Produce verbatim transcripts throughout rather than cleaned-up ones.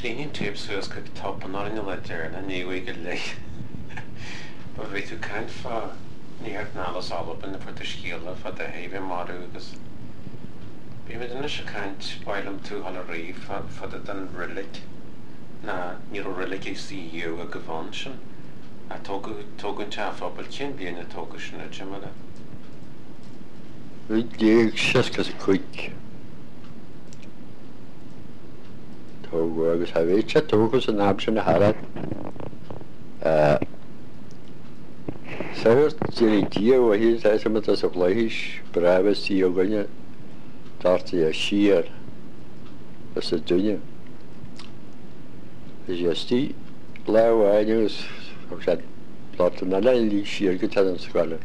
Líon tips sus go top an orin le deir na níhí go le. Ba bhí tú caiint fá níart nálas alban na fu scíala fa de héh marú agus. Bí me duna se caiint bailam tú hall a riomh fa den rilig na ní rilig é sí hiú a go bhain sin a tógann teafabal cin bíon na tóga sin a Jimala. Bhí déag siscas a chuig. Tóga agus ha bhéid se tógas an ab sin na harad. Sahirt sy'n dia o hyn sa sy'n mynd as o blaihis brafas si o gynnu darti a sir as y dynnu. Ys ysti law a yw ys o sy'n lot yn ala i sir gyda yn sgwala.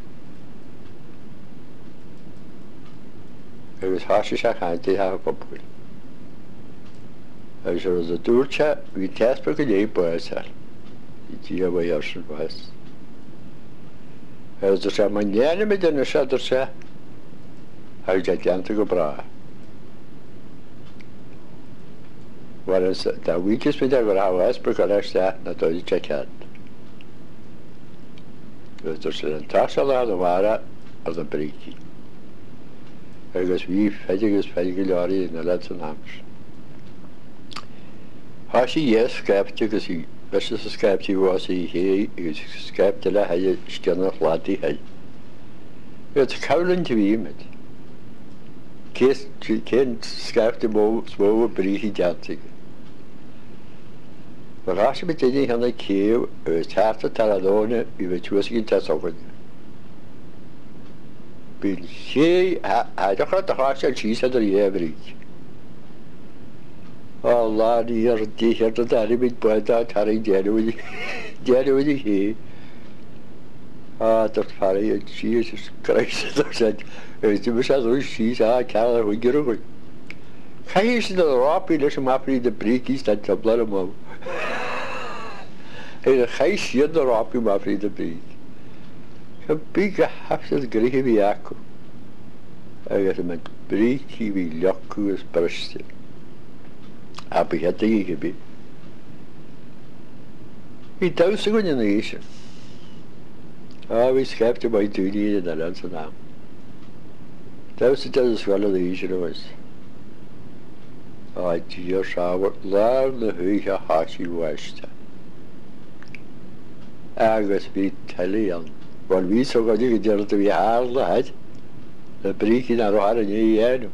Ys hasi sa chanti ha pobl. Ys oes y dŵr cha fi tesbog yn ei boes ar. I dia o iarsin boes. Ys oes ma'n nian yn mynd yn ysad o'r se. A yw jadiant o bra. Wel, da wigis mynd ag o'r hawas byg o'r se na dod i jadiant. Ys oes yn tasol ar y wara oedd yn brigi. Agus fi ffedig ys ffedig i lori yn y led yn hams. Hasi yes sgapti gus i Fes y sgapti was i hi gus sgapti la hai stianna chladi hai. Yd cawlyn ti fi mynd. Ces cyn sgapti mo smo o brich i diantig. Wel hasi mi dynnu hynny cew ys tarta taladone i fe tŵas gyn tasogyn. By'n lle a dechrau dy hasi al chis ad yr i efrig. Allah ni ar di ar dy dari mynd bwyd a tari dianw wedi dianw wedi hi. A dy'r ffari yn Jesus Christ o'r sed. Ys dim ysad o'r sis a cael ar hwyr o hwyr. Cai sy'n o'r rapi nes y mapri dy brig i stan tablar am am. Ys y chai sy'n o'r rapi mapri dy brig. Yn big a hafsad grych i fi acw. Ys yma'n brig i fi liocw ys brystyn. A by hedd i gybi. I daws y gwyn yn eisiau. A fi sgefti mai dwyni yn yna'n sy'n am. Daws y daws ysgol yn eisiau nhw oes. A di'r siawr lawr na hwych a hasi wasta. Agos fi teli an. Wel fi so godi gyda'r dy fi har na had. Na brig yn ar o har yn ei enw.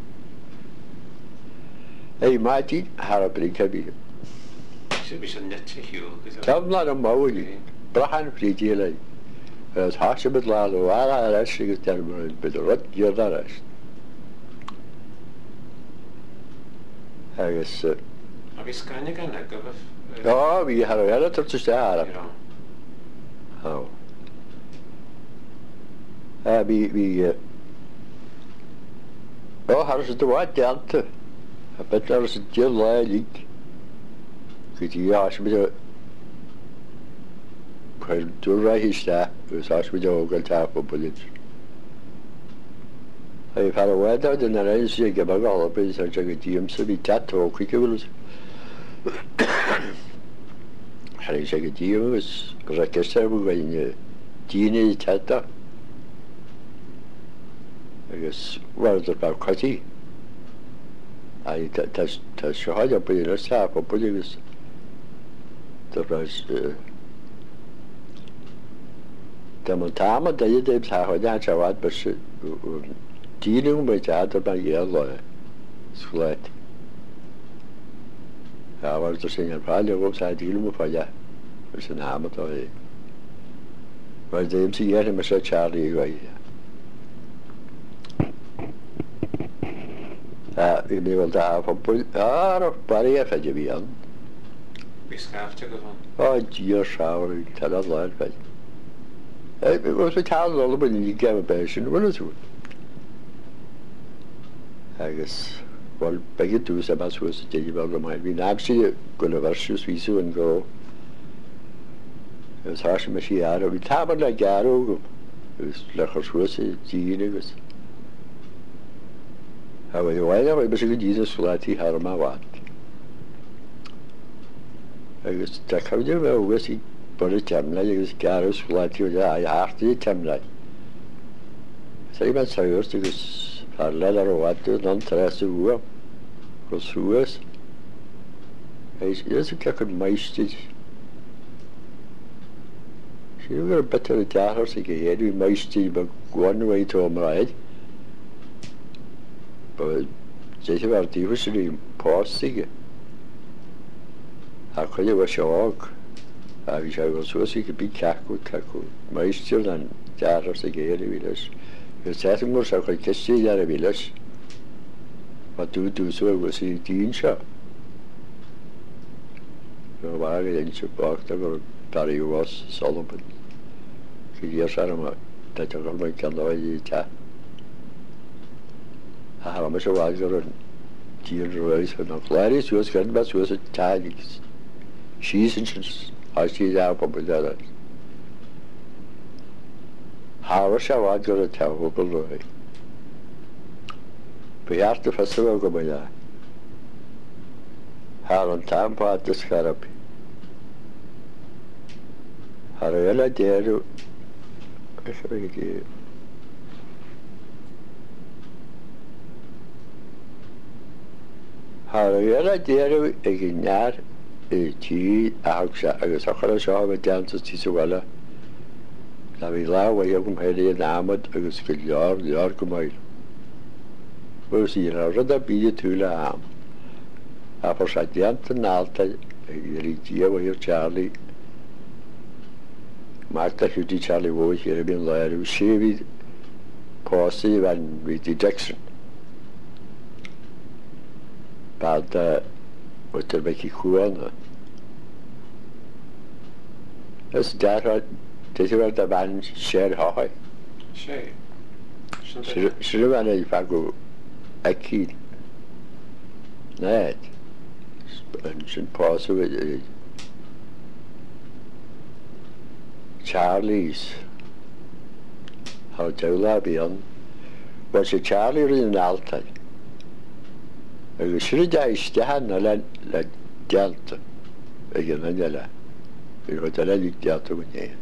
Ei maati har a brig ha byd. Sy'n bys yn net i hiw. Tamlan yn mawr i. Brahan ffridi i lai. Ys hasi byd lal o ara ar ys i gyda'r mwyn byd o rod gyr ar ys. Agos... A fi sgani gan ag gyfaf? O, fi har o hela tort ysda ar. O. A fi... O, har ys y dywad diant. A beth ar ys y diol lai lig. Gyd i as mynd o... Pwyl dŵr rai hysda. Ys as mynd o ogal tap o bwlyd. A i fara weda dyn ar ein sy'n gybag o beth ar jag y diam sy'n fi tat o cwig o fwlyd. Har ei jag y diam ys rhages ar fwy gwain dyn i tat o. Agos wad o'r bawr cwati. Ai tas tas shohaja pwyd yn ysaf o pwyd ys dyfras dam yn tam a dweud eib sahoda a siawad bys dyn nhw'n bwyd ad o'r bang iel o sgwlet a wad o'r sy'n ar pal o gwb sa dyn nhw'n ffoia bys yn am o do e wad ddim sy'n ier yn mysio Charlie i gwaith a fi mi weld a pobl ar o bari a ffedio fi an. Fi sgafti gyfan? O, di'r siawr yn tynad la'n fed. E, mi wrth fi tal ôl o bod ni'n gef y bes yn wylio tŵn. Agos, wel, begi dŵs am as wys y dyn i fel rhywun. Fi'n ag sy'n gwyn o fersiws fi sy'n go. Ys has yma si ar o. Fi'n tam yn la garo o gwm. Ys lech o'r swys y dyn agos. A wedi wain a wain bys y gyd ys fflat i har yma wad. agus tá caidir bheith agus í bud temla agus garús chláitiú a hátaí temla. Sa man saúirt agus ar le ar bhhaú ná treú bua go suas. Is a cecha meistid. Sí gur betar a deathar sa go héadú meistí ba gháinhaid tó mráid. Ba déithe bhar díomh sin í pásaige. A chuile bh seág a bhí sé bhil suasí go bí ceachú ceachú meistíil an deathar sa go héadú bhí leis. Gus teach mór se chuid ceistí ar a bhí leis. Ba dú dúsú agus í dín seo. Go bhag a dhéanse bachta gur darí was Solomon. Go dhéar se am dat gur mai ceandáid í te. A haram se bhag gur an tír roiis an chláirí suas gan ba suas a teig. Sísan sin áistí á pobl Hára se bhag gur a tehobal roi. Beart a festival go mai le. Har an tampá a scarapi. Har eile déirú Har eile déirú ag near i tí ahag se agus a chur seo a deanta tí sa bhile. Na bhí lá bhaid agam héirí an amad agus go leor leor go mail. Bus í a rud a bíide tú le am. A por sa deanta nálta ag rí díomh hir Charlie. Marta chutí Charlie bhóid ar a bíon leir ú séhí pásaí bhain Rítí Jackson. Bad utar beici chuána. Is dearad Déithe bhar a bhain séir háid. sé Siú bhain é fa go aici néid an sin pásaú Charlie's há teula bíon bhil sé Charlie ri an altaid. Agus siú de istehan na le le dealta ag an aine le. Bhí go de le lí dealta go néan.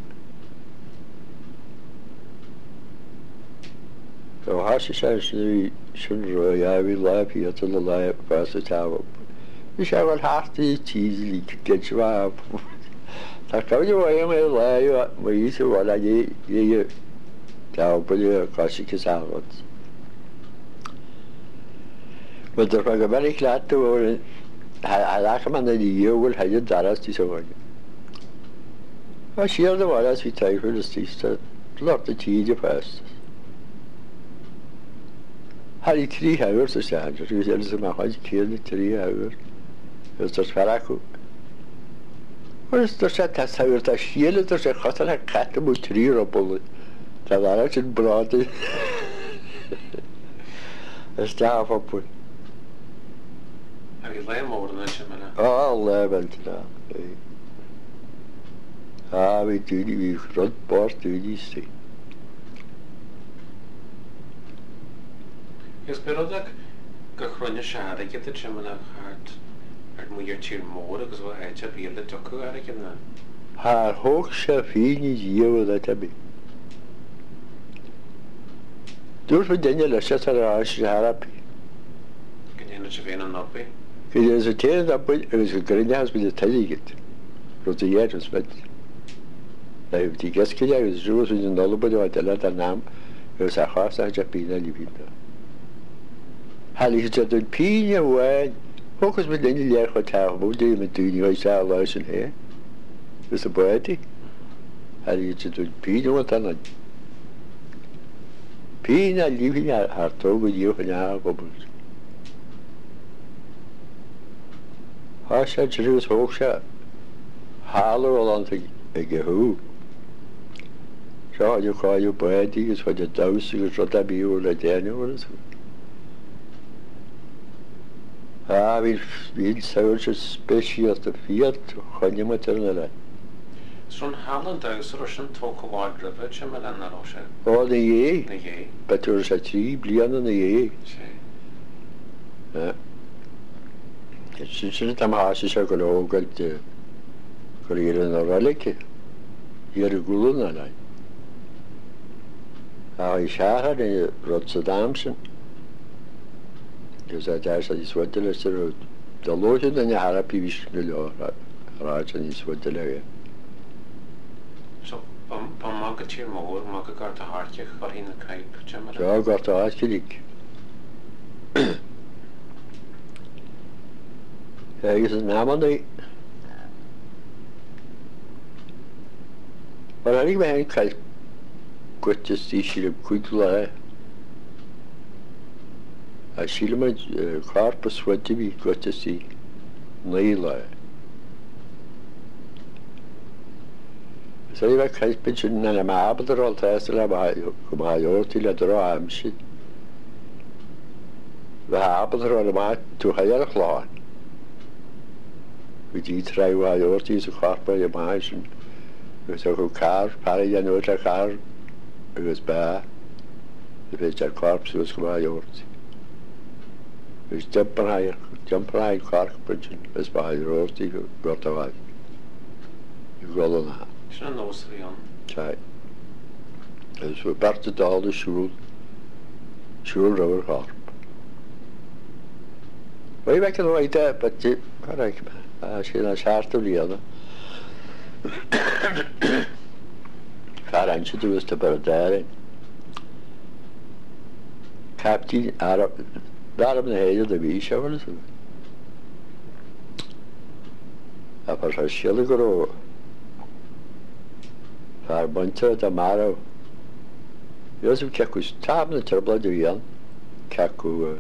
So há sé sé sin roi a bhí le píata le le fásta táha. Bhí sé bhil hátaí tíí get se bh. Tá caiide bhhaim mé le mar í sa bhil a dhé tábal caiisichas áhad. Ba do go bheic leatú lecha man na díomhfuil heidir daras tí sa bhaine. Tá siar do bhlas hí taithfuil is tísta lot a tíide fest. Harry trí heir sa seanir, gus eile sa máid céanna trí heir gus tar fearachú. Gus tar sé tasair tá síle tar sé chatar a cata mú trí robul tá bhara sin bráda is teáfapú. A bhí le mór na sin mena. Á lebent ná. Á bhí dúní bhí rud bár dúní sí. Gus berodach go chruinne seada get a trimna hart ar muir tír mór agus bh éite bíle docu ar a gna. Tá thóg sé fíní díomh le tabí. Dúr fa daine le sé ar áis harapí. Gnéanana se bhéana an noppi. Go is a téan napid agus go grinne has bíle taigeit. Ru a dhéras bed. Le tí gasciide agus rús an nolabad a deile an nám agus a chása a pína líbína. Halí sé dún píine bhhain, fócas me daine léir chu tahmú dé me dúine ó se leis an hé. Gus a buidí. Halí sé dún píine an píine líbhíine ar tóga díomh an á gobal. Tá sé trús thóg se hálar an ag gothú. Seo idir cháú buidí gus chuid a dása gus rud a bíú le déanú. Ah, bhí bhí saoir se spéisialt a fiat chuine matarna le. Sún hálan dagusar sin tóca bháid gribh se me le nará se. Á na dhé, Na dhé. beúir sa trí blianana na dhé. sé. Sin sin am háise se go legailt Gwir yn o'r olyg i'r gwlwn yna. A i siarad yn Rotterdamsen. Ys a dars a diswydl ys yr dalwyd yn y harap i fysg nil o rhaid yn diswydl ag. So, pan mag y tir môr, mag y gart a hartiach ar hyn y caip, ti'n Ja, gart a hartiach. Ys yn naman ei. Maar dan ik ben een kijk, kortjes die zie goed laat. Als je maar karpers wat je wie kortjes die nee laat. Zo je wat kijk beetje naar de maabel er altijd er maar kom hij ook die laat er aan misschien. We hebben er allemaal toe ga je er klaar. We die drie waar ook die zo karper je maaien. Dus ook een kar, paar jaar nooit een kar, dus bij, de beetje karp zoals gemaakt wordt. Dus jumpen hij, jumpen hij karpentje, dus bij de rood die wordt eruit. Je gaat na. Is een Oostrian? Tja. Dus we parten al de school, school over karp. Maar je weet nog niet dat, maar je, kijk maar, als je naar Schaartel leert. Farantje toen was de berdare. Captain Arab, daarom de hele de wiesje wel zo. Aber als schille gro. Far bonte de maro. Josef Kakus tabne terbla de Jan. Kaku.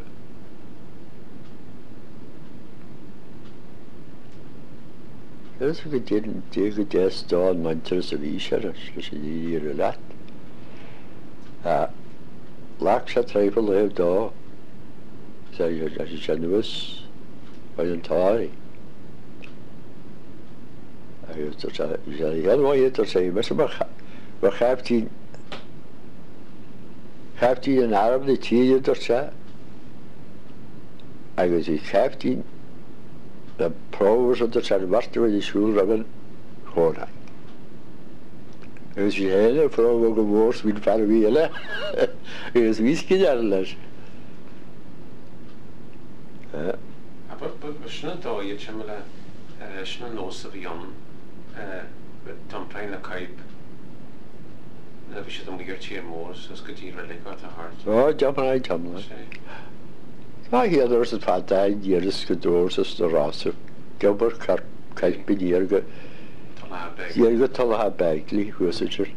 Dat is ook een tegen de staan manchers of isher, dus die hier laat. Ah, laksha twijfel heeft daar. Zei je als je chanus bij een tari. Hij heeft dat zei, zei heel mooi het zei, maar ze maar wat heeft hij? Heeft hij een arm die hier dat zei? Hij was ik heeft hij. De provers dat zijn wachten bij de school hebben gewoon. Dus je hele vrouw ook een woord wil van wielen. Dus whisky daar les. Ja. Maar we zijn daar je chemele, zijn Oostrian, dan pijn de kaip. Dat is je dan weer tier moors, dat is hier wel lekker te hard. Oh, jammer uit jammer. Ah, hier is het vader, hier is het door, is de rasse. Gilbert Karp, kijk bij hier ge. Hier ge talha bijgli, hoe is het er?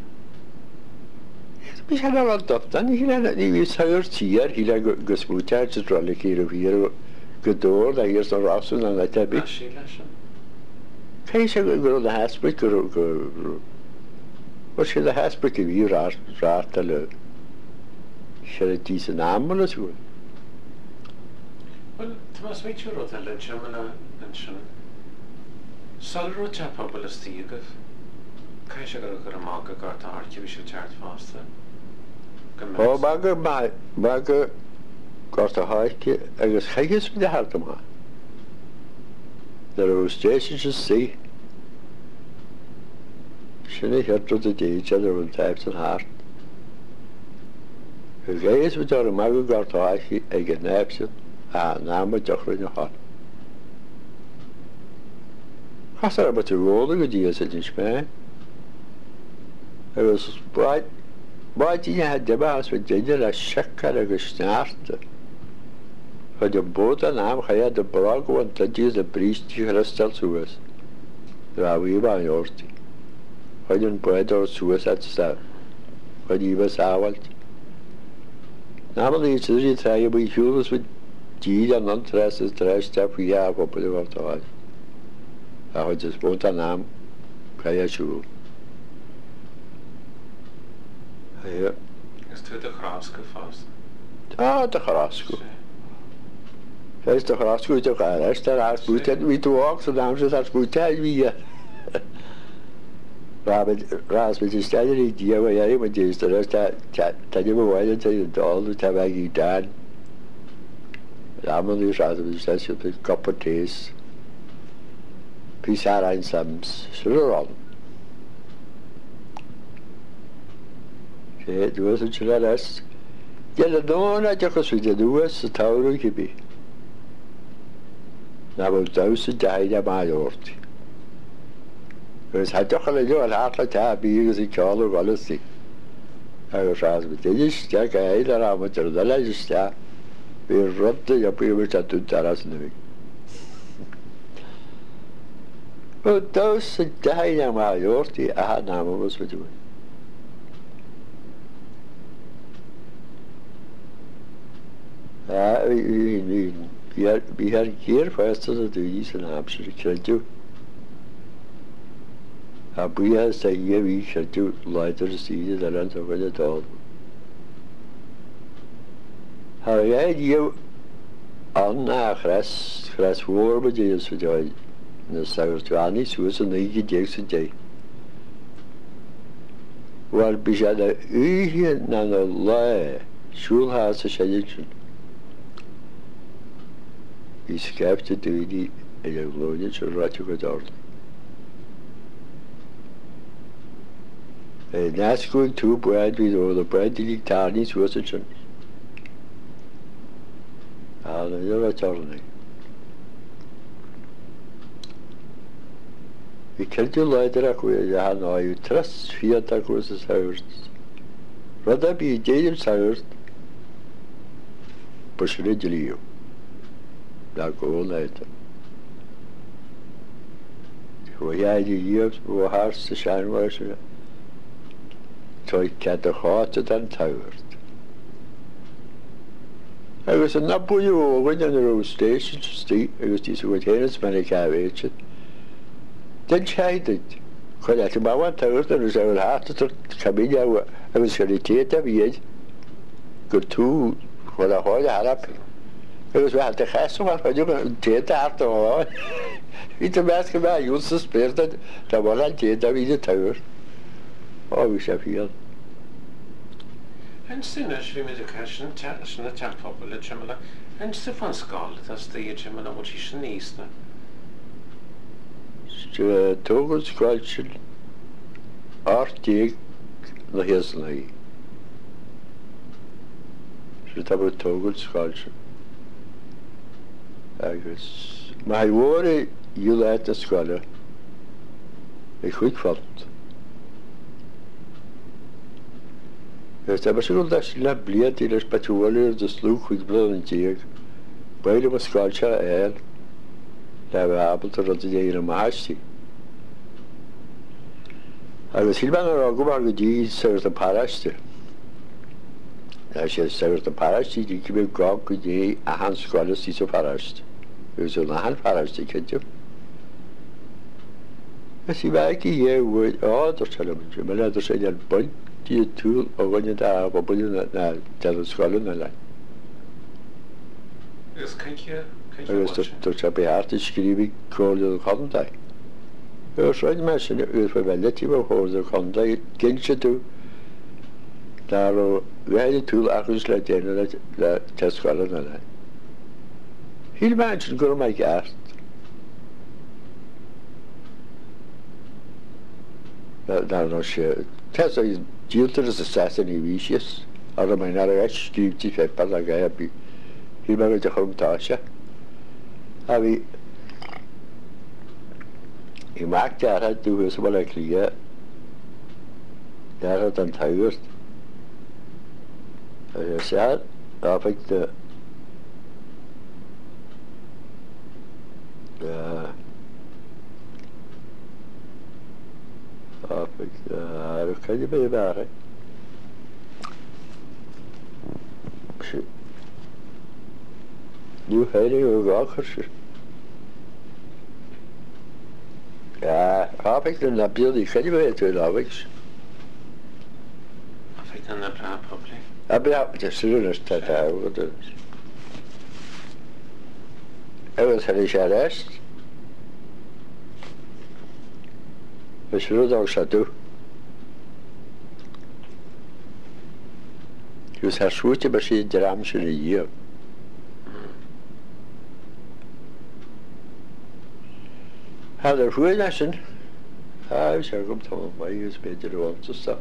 We zijn al aan dat dan, hier die is hier hier, hier gesmoed het rolle hier of hier gedoor, daar hier is de rasse dan dat heb ik. Kijk je go de hasbek go. Wat je de hasbek hier raar raar tele. Shall it is naam wel zo. Wel, Thomas, weet je wat er is? Mensen, zal er ook een pobl stigen? Kan je zeggen dat er een maak gaat aan hartje wie je chart vast? Oh, maar maar maar gaat aan hartje, er is geen met de hart maar. Er is steeds dus zie. Ze niet het tot de tijd dat er een tijd een hart. Je gaat met de maak gaat aan hartje, en je neemt het. Ah, nou moet toch weer nog gaan. Als er wat te worden, die is het niet meer. Er was bij, bij die had de baas met deze la schekker gesnaard. Voor de boot aan hem ga je de braak, want dat is de priest die gerusteld zo is. Ja, wie was een oortje. Voor een boot door zo is het staan. Voor die was avond. Namelijk is er iets hij je bij huwels met die dan dan tres is tres stap ja op de wat was. Ja, het is spontaan kan je zo. Ja. Is het de graske vast? Ah, de graske. Hij is de graske toch aan. Hij is daar als moet het wie toe ook zo dan zo dat moet hij wie. Maar met raas met de steden die waar jij met is de rest dat dat je wel dat je het al dat heb ik gedaan. Ja, maar die zaten dus dat je op de kapot is. Pís ar ein sams srúrán. Sé dúas a chile res. Gel a dóna dechas fi de dúas a taurú kibi. Na bol daus a daid a mai orti. Gus ha dechal a jo al hartla ta bígus i kálú galasi. Agus ras bit edis ja ka eil ar amateur dala jista. Bí rodda ja bí a tú taras nui. O daus a daid a mai orti a ha náma was fi dúi. Ja, vi har gear fast at det is en absolut kredu. Ha vi har sige vi kredu lighter side der land over det all. Ha jeg jo anna gras gras voor med det så det er så så ani så så ikke det så det. Var bijada uhe na la schulhaus schadchen. Vi skabte døde eller glodje til ratjugadort. Næskud to brad vi over the bread diliktarnis wasachan. Ja, det er ratjorne. Vi kaldte leider at jeg har nøje trust fiat at kurses hørt. Rada bi deil hørt. På sredjelio. Der går later. Hvor jeg de years hvor har så shine var så. Tøy kat og hat den tørt. Jeg var så nabu jo when the road station to stay. Jeg var de så godt hendes man ikke har vet. Den scheidet. Kan jeg bare var tørt og så var hat så kabin jeg var. Jeg var så lidt der vi. Godt to hvor der har jeg har Det was wel te gast maar wat je deed daar toch. Niet de mensen bij ons speelde dat was al deed dat wie de tuur. Oh wie schaf hier. En sinnes vi med education såna tack på lite chimela. En Stefan Skall das det chimela vad är snästa. Så tog skalchen artig na hesnai. Så tabu tog skalchen. Agus mae wore you let the scholar e quick fault. Esta basicul da la bliat i les patuoler de slug quick blown tieg. Beide was skalcha er da var abelt og det er masti. Agus silvan og gobar gudi ser the paraste. Ja, jeg ser the paraste de kibe gog gudi a hans skolar si så paraste. Dus een half paraste kentje. Men si var ikke jeg ud. Åh, der taler man ikke. Men der sagde jeg bøn de tul og rundt der på bunden af der skolen eller. Det kan ikke kan ikke. Det det så behartigt skrive kolde kom der. Jeg så ikke masse ud for veldig til hvor hovedet kom der gense du. Der og hvad det tul akkurat der der der til skolen eller. Hele mensen går mig gært. Der er også tæs og gilter så sassen i vicious. Og der mener jeg skift til at bare gøre bi. Hele mange der kom tasha. Har vi i magt der har du så bare kliga. Der er den tøjert. Og jeg sagde, der fik det Ja. Ah, ja, det kan je bij waren. Nu heb je ook wakkers. Ja, heb ik dan op jullie kan je bij het wel afwees. Heb ik dan een praat probleem? Heb je op de zullen staat daar wat het. Evet, her işe rest. Ve şunu da uçadı. Yüz her şuti başı dram şunu yiyor. Had er fwy nesyn. A, fi siarad gwm tam o'n mai, ys beth i'r o'n tysta.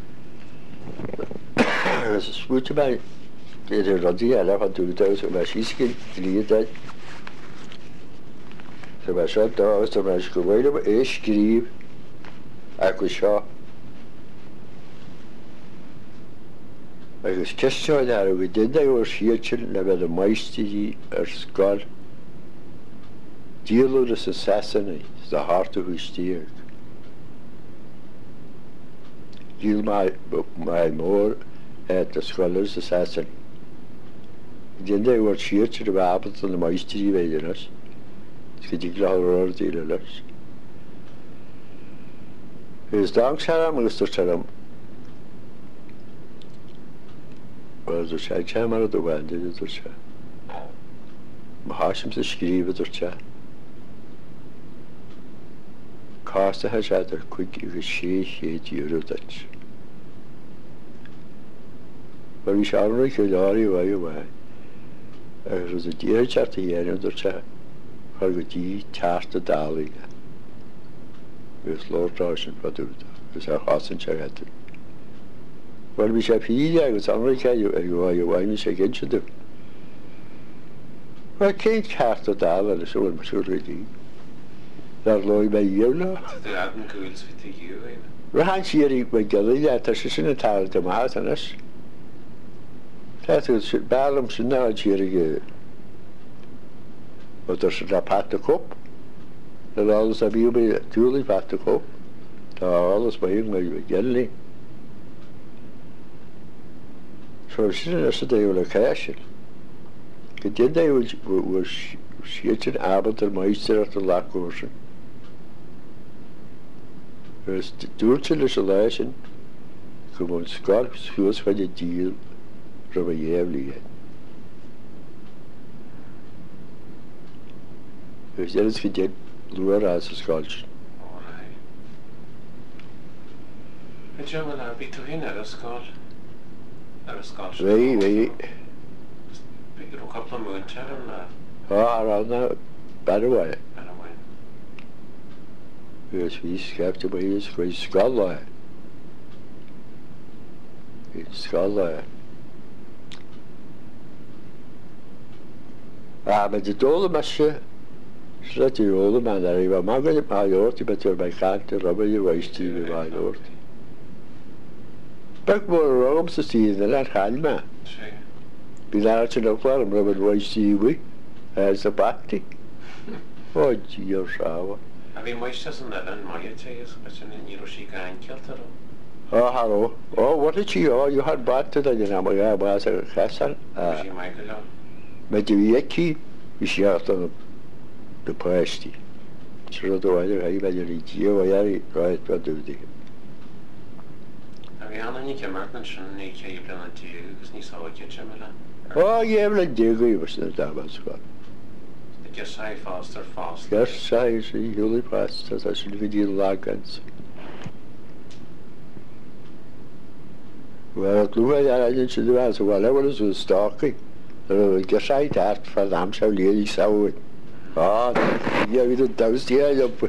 Ys ysbwyt yma, bydd i'r rodi ala, fan dwi'n dweud, yma sisgyn, glid a'i. So mae sio dos, so mae'n sgwyl yma eich grif, ac wyt sio. Agus cystioed ar y wydydau o'r siartyn na fydd y maestri i yr sgol. Diolwr ys y sasynau, sydd y hart o hwystiag. Diol mae môr et y sgol ys y sasyn. Wydydau o'r siartyn y babod yn y maestri i feid yn ys. Sgyd i glawr o'r diol yn ys. Ys dang saram, ys dod saram. Wel, dwi'n siarad siarad mar o dy wendid y dwi'n siarad. Mae hasym sy'n sgrif y dwi'n siarad. Costa ha siarad ar cwig i'w gysgu lleid euro dach. Wel, fi siarad rhaid cael lori o ai o ai. Ac roedd y dir siarad i hyn o'n dwi'n siarad. Chol go di tart y dal i ga. Ys Lord Roshan, fa dwi'n da. Ys ar chasyn siarad. Wel, mi siarad hyd agos America yw ai o ai mi siarad gen siarad. Wel, ceint cart o dal ar y sôn, mae'n siarad wedi. Dar loi mae i'w lo. Dy adn gwyls fi ti i'w ein. Wel, han siarad i mae gyda'i at as ysyn y tal dy maas anas. Tath yw'n bal am sy'n nawr siarad i oedd ys yna pat y cwp. Dyl oes a fiw mae diwli pat y cwp. Da oes mae yng mae gyda'i. So sy'n yn ysyd ei o'r cael. Gydyn ei o'r siartyn abod yr maestr at y lac orsyn. Ys dŵr til ys y leisyn, gwm o'n sgol sgwrs fan y dîl rhaid ei eflu hyn. Ys dyn ys gydyn lwyr as y sgol sy'n. O, rai. Ydw i'n mynd beth o hyn ar y sgol? Ar y sgol sy'n? Fei, fei. Bydd rhyw'n cwpl o mwynter yma? O, ar arna bar y wai. Ar y wain. Ys fi sgaf dy mae ys gweud sgol lai. Sgol lai. A, mae dy dol yma sy. Sy'n dy ôl yma ar ei fa. Mae'n gwneud mae o'r ti beth yw'r mae chant y roba i waist i fi mae o'r ti. Bag mor rogam sa sydd yn ar chal ma. Si. Bydd ar at yn awflar am roba i waist i wy. Ers y bati. O, di o'r sawa. A fi moestas yn ddyn mai y te, ys beth yn un i'r o si gael cilt ar o. O, haro. O, what did you, oh, you had bad to that, and I'm going to say, Hassan. Ys i mai gyda. Mae dy fi eki, i si at o'n dy pwesti. Sy'n rhaid o waith o'r hei, mae'n rhaid i o iar i roed bod dwi'n dig. A fi anna ni cymryd yn sy'n ni ceir blyn yn dig, ys ni sawa gyda yma. O, ie, mae'n dig i fos yn y damas gwad. Gysau fast ar fast. Gers sai, si, hwli past, as a sy'n fynd i'r lagans. Wel, glwyd ar ein sy'n dwi'n so wel, efo'n sy'n stoci. Gysau dart ffordd amsaw liad i sawyd. O, ie, fydd yn daws di a job.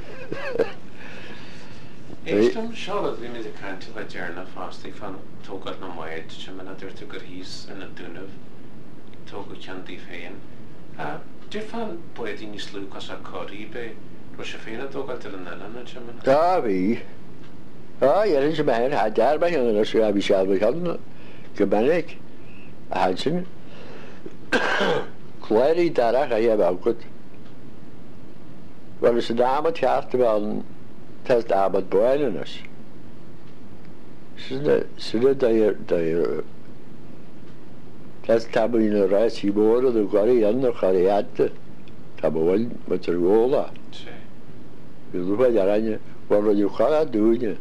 Eich dwi'n siarad fi'n mynd i cael til a djerna fast i fan togad na moed, sy'n mynd a dyrtu gyrhys yn y dwnyf, togad can di ffein. Dwi'n fan boed i'n islw gos ar cori be, rwy sy'n ffein a togad dyr yn elan a sy'n mynd. Da fi. O, ie, sy'n mynd a dar mae hyn yn ysgrifennu a fi siarad mae hyn gymanig. A han sy'n clwer i darach a i am awgwyd. Wel, ys yn am o tiart y fel tas dafod boen yn ys. Sy'n y dair... Tas tam yn y rais i môr oedd y gwari yn o'r chariad. Tam o'n mynd yr gola. Si. Fydd rhywbeth ar anya. Wel, roedd i'w chara dŵn.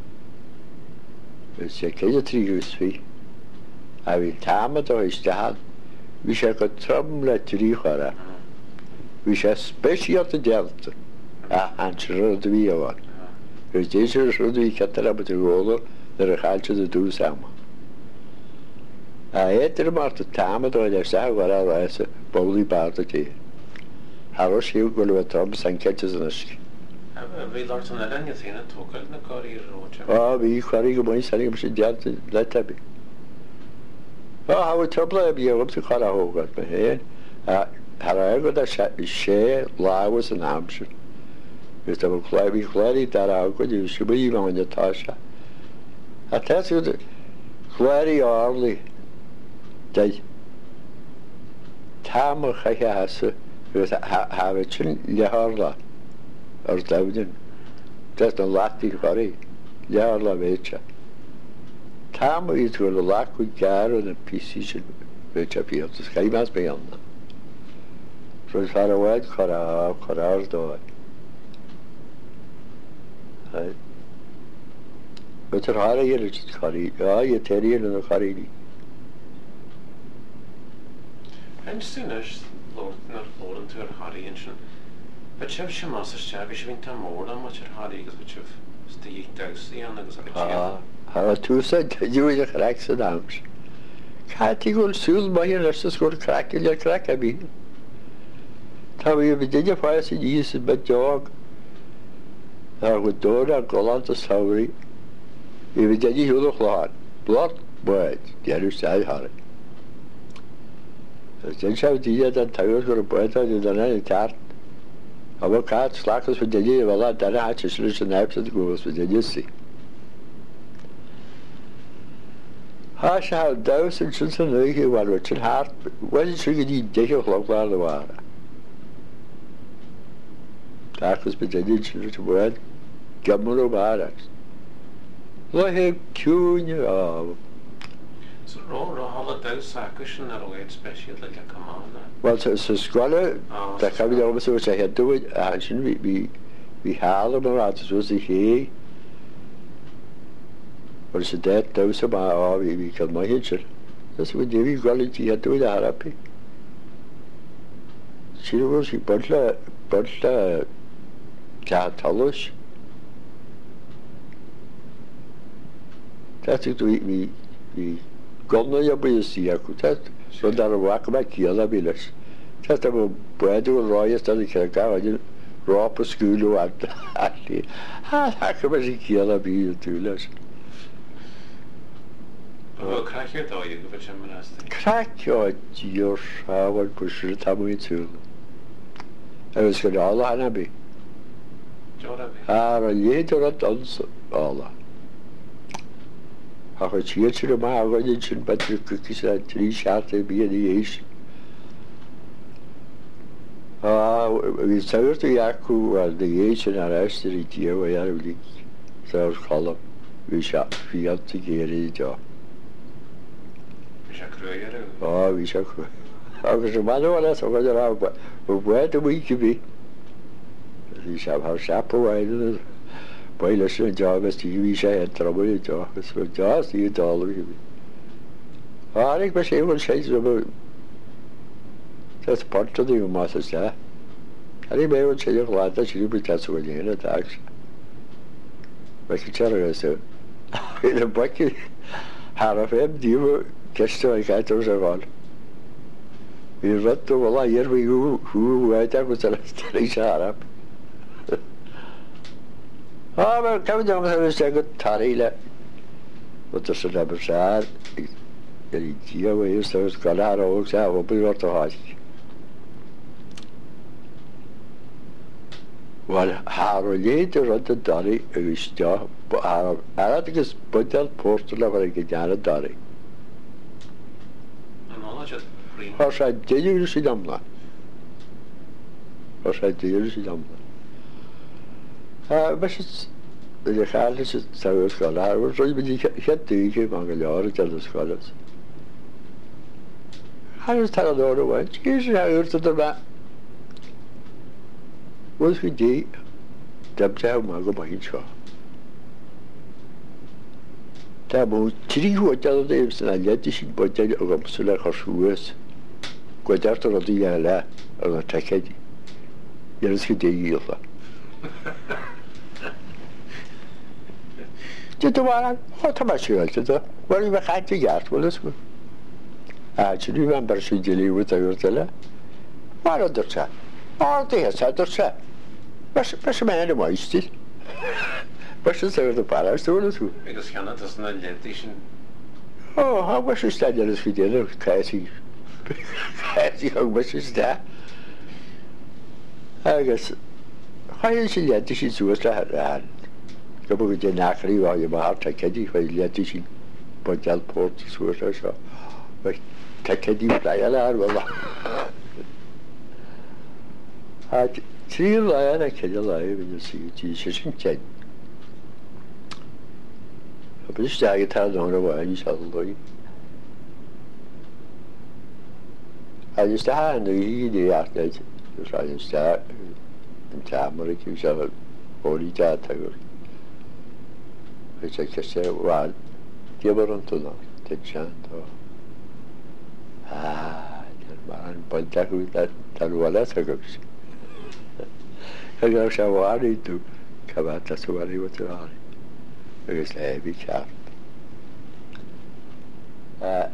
Fydd sy'n cael y tri gwrs fi. A fi'n tam o eistahad. Fi sy'n gael trymle tri chara. Fi sy'n spesial y delt. A hansr oedd fi o fan. Fydd ddysg yr ysgrifennu fi cadar am y gola. Yr eich alchyd y dŵs am. A edrych yma ar y tam y dod eich sag war ar rais y bwli bard y ti. Haros i'w gwylio trom sa'n cedys yn ysgu. Bhí láirt an aine tína tócail na cáí róte. Á bhí chuirí go buin saní go sé deanta le tabí. Á hafu tubla a bhíom sa chara hógad me héin a har agad a sé láhas an amsir. Gus a bhí chláirí dar agad í si bhí bhain atá se. A teú chláirí álaí de táar chaiche hasa gus hafu sin leharla ar dain. That's a lot of worry. Yeah, I love it. Time is to the lack of care and a piece which appears to sky must be on them. So it's far away, Cora, Cora's door. But it's hard to get it, Corrie. Oh, you're terrible in the Corrie. I'm still not Lord into a Harry ancient. But sef sem mas sef is bhín tam mór an much Harry agus bit sef stí dowsí an agus bit. Ah, ha tú said you is a crack sa dams. Catty go súl mai an leis go crack le crack a bí. Tá bhí bhí déidir fáil sa díos bit jog. Tá go dóra golant a saoirí. Bhí bhí déidir hiúla chláán. Blot bud, dearú sa Harry. Then sef díad an tair go bud a dan an tart. Aber cat slackers for the well that I just listen apps at the Google for the Jissy. I shall dose and since I know you while Richard Hart, when it's really dig a clock out of the water. That was the digital word, Gamuro Barracks. Like a cune of. So, no, all the dose acquisition that away, especially like a command. Well, so, so Squaller, that can be almost what I had to do it, and shouldn't we be Harlem or out was the hay? Or is it dead? Those of my we killed my hitcher. That's what Davy quality had to do that happy. She was he butler, butler, Catalish. That's it, we, we, we got no yabby see, I could test. So that a walk back here, the village. Just a bread or royal study can raw per school at actually. I come as a killer be a tulish. Oh, crack your door, you give a gymnastic. Crack your your shower push the taboo too. I was going all the Hanabi. Ah, a later at once all. I was here to my organization, but the cookies and three shots to be in the Asian. Ah, we started to Yaku and the Asian arrested it here where I really so I was called we shot we had to get it job. We shall crew. Oh, we shall crew. I was a man or less over there, but where do we be? We shall have sharp away. Boy, listen, job as you wish I had trouble with job. It's what just you told me. I think we will change about that's part of the masters there. I think we will change a lot that you be that's what you had tax. But you tell us so. In a bucket, how of him do you catch to a cat or so? We read to all year we who I think was a steady shot up. Ah, well, come down with a second Tarila. What the Sadabar sad? The idea we used to got out of works out, will be what the heart. Well, how later at the Dari is job, but I think it's put that postal of a Gajana Dari. And all just free. Or should you see them? Or should you see them? Uh, but it's the Carlos is so scholar, was really hit to him on the yard of the scholars. I was telling all the way, usually I heard to the back. Was we did, Dabja Mago Mahicha. Tabu, three hotel days and I let the ship but tell you of Sula Hoshuas. Quite after the Yala or the Takedi. Yes, he did yield. Did the one, what am I sure to the? Well, we had to get, well, let's go. I should remember she dealing with the Urtella. What other chat? Oh, they had other chat. Was was mijn de mooiste? Was het zo de paras doen zo? Agus cheanna is na leití sin Oh, how was is dat alles gedaan? Kaisi. Kaisi hoe was is dat? Agus ga je zien dat is iets zoals dat aan. Ik heb ook de nakri waar je maar tak die van dat is in Hotel Port zoals dat zo. Maar tak die playa la wala. Had zie la ja dat je la even zie je zie je ken. Heb je daar getaald dan waar je zal doen. Hij is daar en die die ja dat dus hij is daar in Tamerik je zal holy data hoor. Weet je ik zeg wel die hebben toen dat chant. Ah, dat maar een paar hoe dat dat wel zo goed. Ik ga zo waar niet toe. Ik heb dat zo waar niet te halen. Ik is even chart. Ah.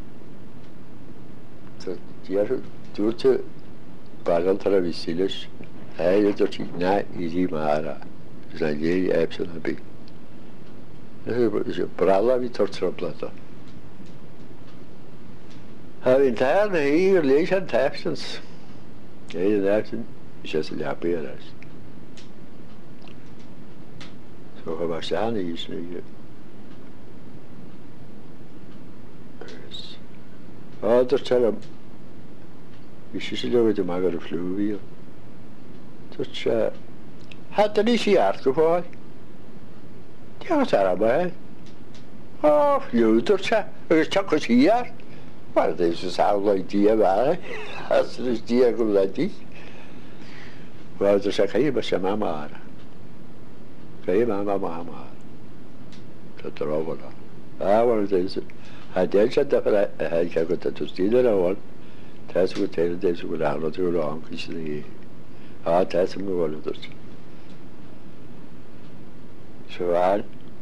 Dat hier doet je bagal travisilish. Hij is dat ik na iri mara. Zijn die apps en heb ik. Je prala wie tortsoplata. Hij daar hier lezen tekstens. Hij daar is het ja beres. Zo hebben we staan is nu. Oh, dat is hem. Is het zo dat maar de vloer. Dat is had er niet jaar geval. Ja, dat is maar. Oh, je dat is het toch hier. Maar dat is een oude die waren. Als er is die komt dat die. Waar ze zeggen je was mama. Geen mama mama. Dat er over. Ah, wat is het? Hij deed dat dat hij kijkt dat het die er al. Dat is wat hij deed zo lang dat er lang is die. Ah, dat is me wel dat. Zo aan.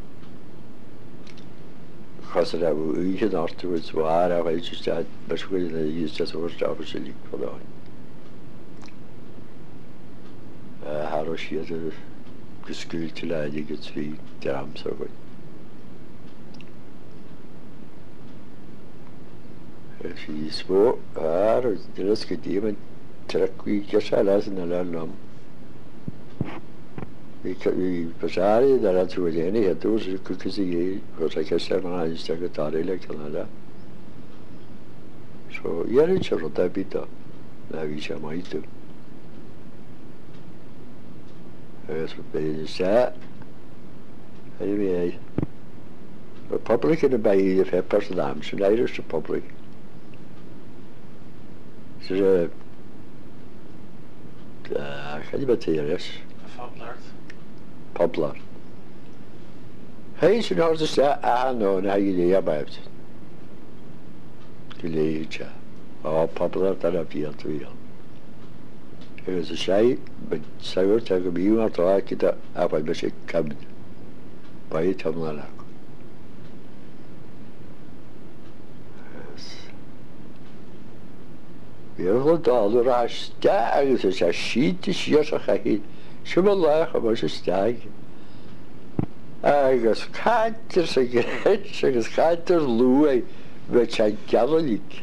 Als er daar u je naar toe is waar hij weet je dat misschien is dat zo staat voor zich vandaan. Eh, Haroshi is er geskult te leiden het twee dram zo goed. She spoke her just get even truck we just as an alarm. We we pasari that at was any at those cookies he was like a seven I started to like Canada. So yeah it's a rota bita la visha maitu. Es be sa anyway Republic in the Bay of Amsterdam, the Irish Republic. Ze ga je met hier is Fablard. Poplar. Hij is nou dus daar aan en hij je ja blijft. Geleetje. Oh Poplar dat heb je twee. Er is een zij met zij tegen mij maar toch ik dat af en toe kan. Bij het allemaal. Heel dat er is sterk, het is een shit, is hier zo geheel. Zo wel lachen, maar zo sterk. Ik was kater, ze gered, ze was kater loei, met zijn kjallelijk.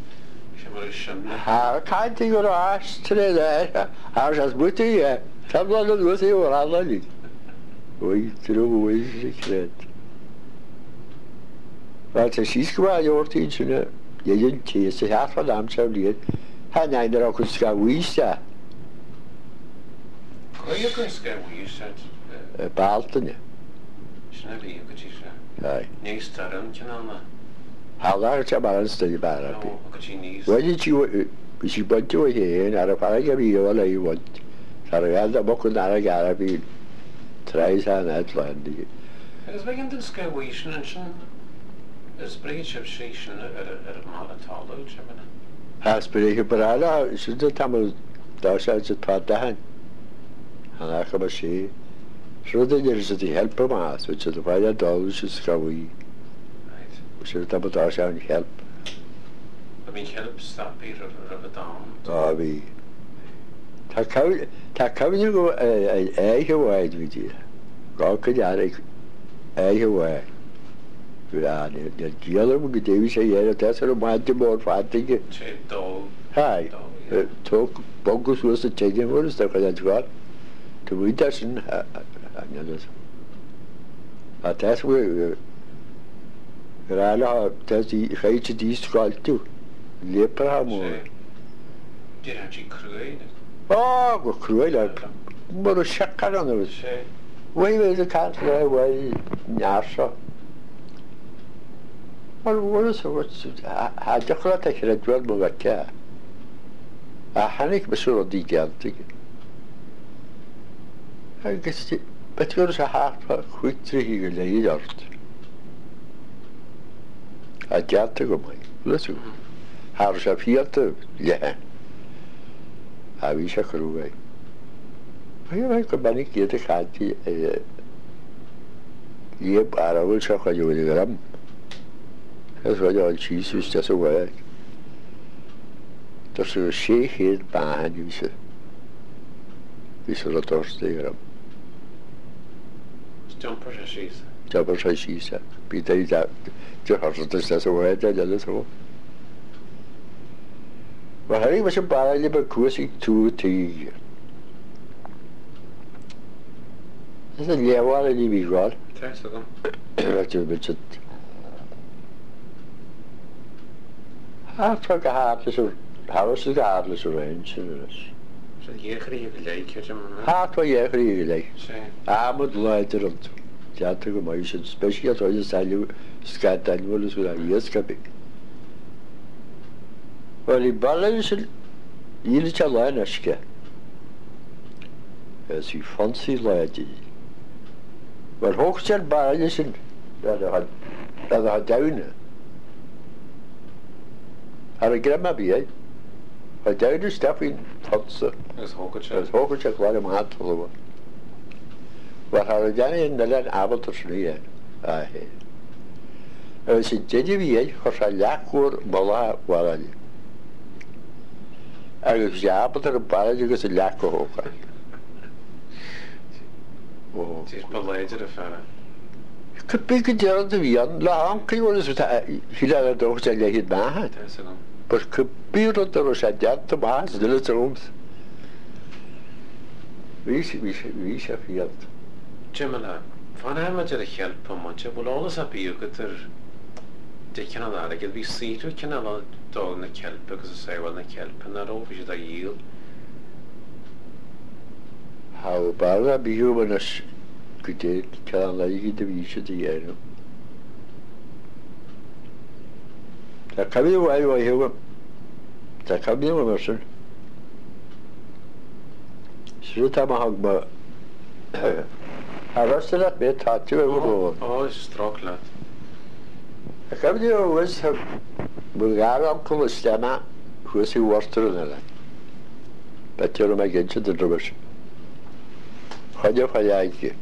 Haar kater je raastre daar, haar zes moeten je, tabla dat was je voor allelijk. Oei, trouw, oei, ze gered. Wat is iets gewoon, je hoort iets, je bent hier, ze gaat van Amsterdam niet. Han er ook eens geweest. Hoe je kunt geweest? Baalten. Snel je kunt je zeggen. Nee, starren je nou. Haal je maar een stukje bij. Nou, kun je niet. Wat is je? Is je bent je hier? Naar de park heb je wel je want. Daar ga je ook naar de Arabië. Treis aan het land. Het is begin te geweest en zijn. Het brengt je station er er maar het al uit hebben. Hij spreekt per alle, is dat allemaal, daar zijn het paar dagen. En dan gaan we zien. Zo dat er is het helpen maar, zo dat de vader dollars is gewoon. Zo dat allemaal daar zijn help. I mean help stop hier er er dan. Ah wie. Dat kan, Tá cefn go éige bhhaid bhí dí. Gá go dearag éige bhhaid. De díalar go déhí sé dhéar te ar maidide mór fátaige. sé dó Hai, tó bogus was a teine bhras a chuid antáil. Tá bhí sin anelas. A teas bhfuil ráile chéite dí sáiltú, lépar ha mór. Dí an sí cruúine Á go cruúil mar a seacar an bhs. sé Bhfuil a can le bhfuil nearsa. Mar bhras há deachla a chu dúil mo bheit ce. A hanig besú a dí geantaige. Agus betur a hápa chuigtrí go le íart. A geanta go mai. Lusú. Har sé fialta le. A bhí se chuúha. Bhí go bannig géad a chaintí líab ar bhfuil se chuúil gram. Gus bhil áil tíús de a bhhaid. Tá sú sé héad báin ví se. Ví se a torsta gram. jumper sé síos Jabbar sé sísa. Bí de hartas de a bhhaid a le ó. Ba haí me se bailile be cuasaí tú tíige. Is a léháil a ní bhíráil. te gom Ráú bit Há go hálas Harras go hálas a réin sin leis. sé dhéchrí go lé ce Há dhéchrí go lei. sé Amad leidir an teatra go mai sin speisialtáid saoú scadanhlas go a dhéascapi. Well í ball sin íle te lein eisce. Gus í fansaí leidí. Mar hoogtear bailile sin a daine. Ar a grama bí é. A daine stafin fansa. gus hógad sé Gus hoogte gláir am hátalha. War har a daine na lein abaltar sní é a hé. Agus sin déidir bhí é chu se leachúir mala bhile. Agus abaltar an bailile agus a leach go hócha. tíos beléidir a fena Could be good deal to be on la uncle was he let a dog say he bad. te gom But could be that there was a dead to mass the little rooms. We we we should feel. Jimala fan haimiid a chealpa mute bhfuil álas a bíú go tar de cean aige bhí síú cin dá na cealpa agus a saohil na cealpa na róhí sé a díal How bad be human as could take can like the vision the year. The cabin away I hear the cabin person. Shoot a hog I rusted at me tattoo go. ó is strach le The cabin was Bulgar uncle Stana who was he was through the but you're my get to the rubbish. Chodě fajajky.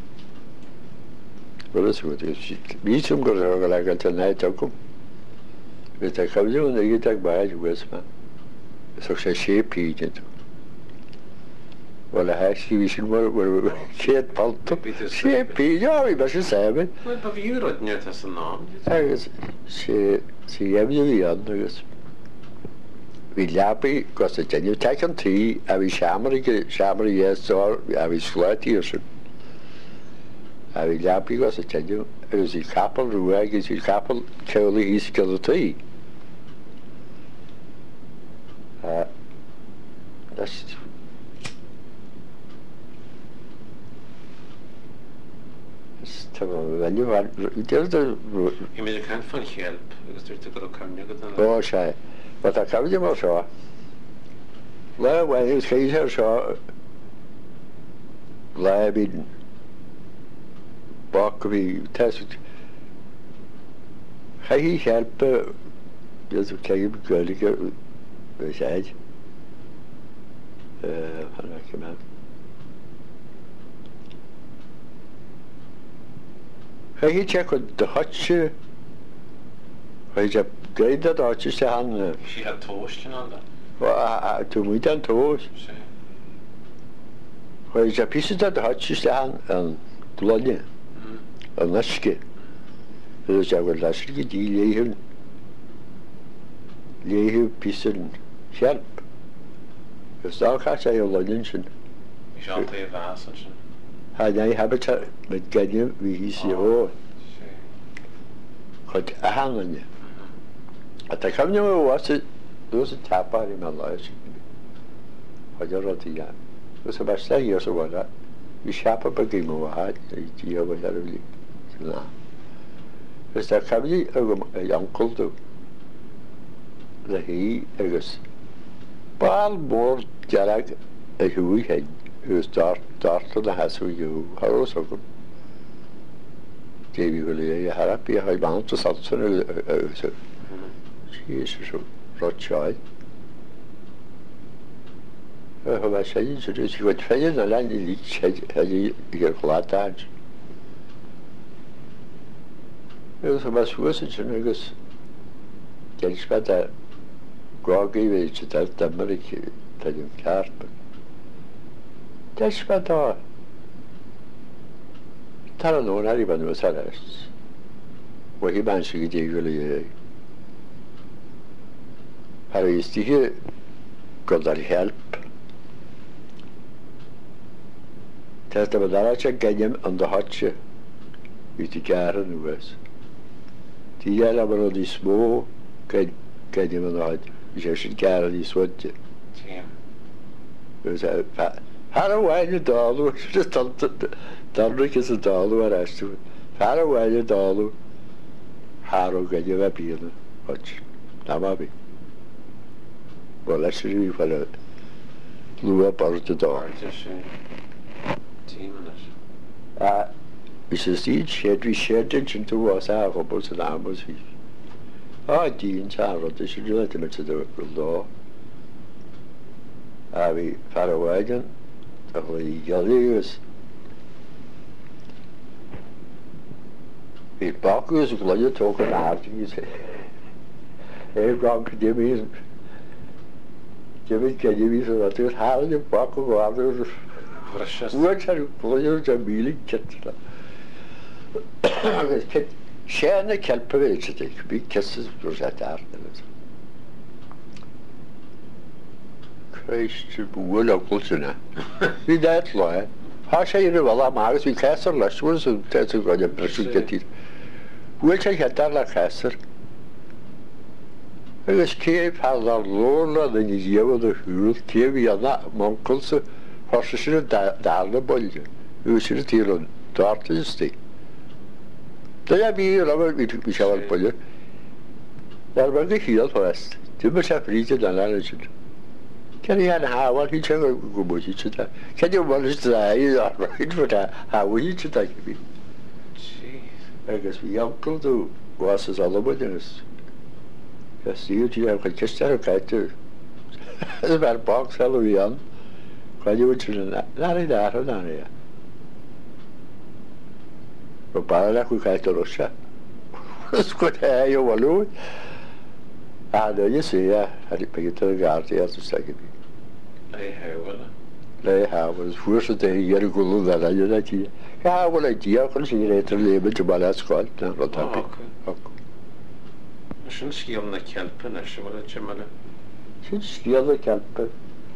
Bylo se to. Víc jsem go řekl, že to nejtakom. Víte, tak chodil někdy tak báj vůbec. So se šepí to. Vole, hezký víš, mor šet palto. Šepí, jo, iba se sebe. Well ba bhí rodne a san ná Agus se se jemně vían, agus. Vi lepi gosta tenju tekan tí a vi shamari shamari yesor a vi slati osin. A vi lepi gosta tenju agus í capal rua agus í capal ceoli í skill tí. Uh, that's velju var det er I mé can fan chealp agus dúirta go cemne go ó sé. But I can't do more so. Lá when he was here so lá been back we test. He help just okay gullige we said. Eh, han er ikke med. He check with the hutch. He just great that hutch is han. si had tóiscin an da Tu muy tan tos. sé Weil ich ein bisschen da hat sich da an Glonje, an Naschke. Das ist ja wohl Naschke, die legen, legen ein bisschen Help. Das ist auch ein sehr Glonjenchen. Ich habe ein Wasserchen. Ha, nein, ich habe es mit Gänge, wie hieß sie auch. Hat ein Hangen. Da kam nicht mehr was, du hast ein Tapper in der Leute. Hat ja rot ja. Das war sehr hier so war. Ich habe aber gegeben hat, die aber da liegt. Na. Das da kam ich ein Onkel du. Da hi es. Bal bor jarag ich hui hen. Es dort dort da hast du jo. Hallo so. Die wir ja harap ja ban zu satzen so. Sie ist so rot schei. هو شيء شيء شيء وتفيد الآن اللي شيء هذه الخلاطات. هو بس هو شيء نقص. جالس بعد قاعي ويجتال تمرك تجيم كارب. جالس بعد ترى نونا اللي بنو سالس. وهي بانشي كده يقولي. هذا يستيه قدر help. Tas det var där jag gänge under hatche ute i gären nu ves. De gäller bara de små gänge man har. Vi ska inte gära de svådje. Så här är väl dalu. Det står dalu inte så dalu är det. Här är väl dalu. Här och gänge var bilen. Hatch. Tamam vi. Bara så vi får lua bara till dag. Ah, vi ser sit shed vi shed den til was er på så der må vi. Ah, de indtager det så det er med til det då. Ah, vi far wagen. Og vi galleus. Vi bakker så glad tog en aften så. Jeg gang det med. Jeg ved ikke jeg viser at det har det bakker og det Uansett hvordan det er mulig kjent. Skjene kelper vi ikke til. Vi kastes prosjekt her. Kreist boel og kulsene. Vi det er lov. Har seg det vel mange vi kasser løs hvor så det så går det prosjekt til. Uansett at der kasser. Jeg skrev har der låna den i og det hul til vi er monkelse. Horsesine dalne bolje. Usine til dort ist det. Det er vi laver vi vi skal bolje. Der var det helt fast. Det må sig fri til den anden side. Kan jeg have hvad vi tænker gå på sit der. Kan det være lidt der er right for der har vi til der vi. Jeg kan sige jeg kan du was så alle boljes. Jeg siger til jeg kan kaste det kan det. Det var box eller vi an. Hvað ég vil til það er það og það er og bara það hvað þetta rosa sko það er jo valu að ég segja að ég byggi til gardi að þú segir Lei hafa Lei hafa svo svo það er ég gulu það að ég ekki já vel ekki já kan sig réttur lebe til bara skol það rota ok Sjón skilna kjálpuna sem var þetta mal Sjón skilna kjálpuna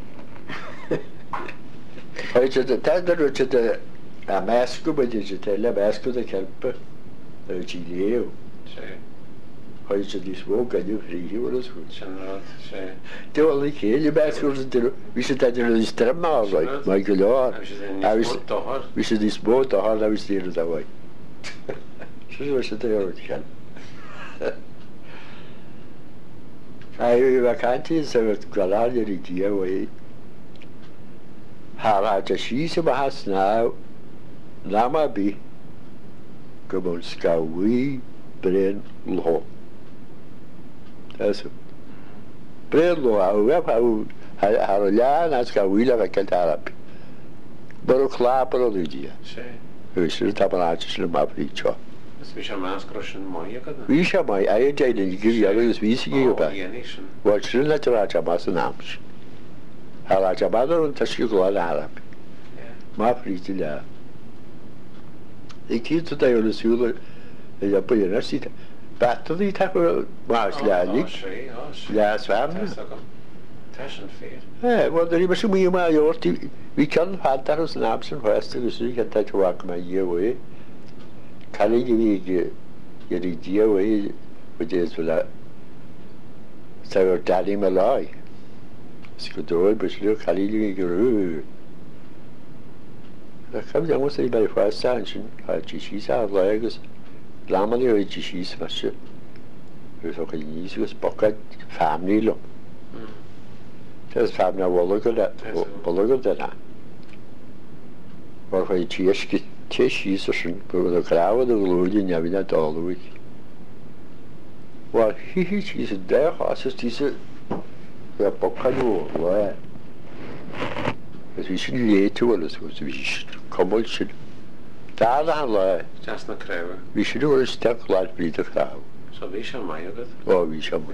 Hij zegt dat dat dat je de amasco bij je zegt hele amasco de kelpe dat je leeuw. Hij zegt die smoke en je vrije wordt goed. Dat wil ik heel je best voor ze wie zit dat er een stem maar zo maar ik geloof. Hij is wie zit die smoke daar daar is die er daarbij. Zo is het heel goed gaan. Hij vakantie ze wordt klaar je die hoor. Har shise bahas now lama bi gobon skawi bren lo eso bren lo au ya au har ya na skawi la kalt arab baro klapro dia sí es ta para chisle ma pricho es vi shamas kroshen moya kada vi shamai ay jay den give ya los vi sige ba wat shilla tra cha mas namsh Har acabado un tashkil al arab. má frítí le. I tí tú é le súla a buine sí batí take más lenig le sam. Eh, well, there was some my yorty. We can have that as an absent west of the sea, and take a walk my year away. Can you get your idea away, which is with that? So, daddy Malay. Scudo, but look, can you get a I come down with by first sanction. I she's out legs, Lamely or she's master. If I can use was pocket family look. There's family will look at that, will look at that. Or if I teach she's a shrink, but with a crowd of the Lord in having that all the week. Well, he she's a there, horses, he's a pocket why? Because we shouldn't lay to us, we should come out, should. Daar lie. Just na crowd. We should do a step like be the crowd. So we shall my good. Oh, we shall.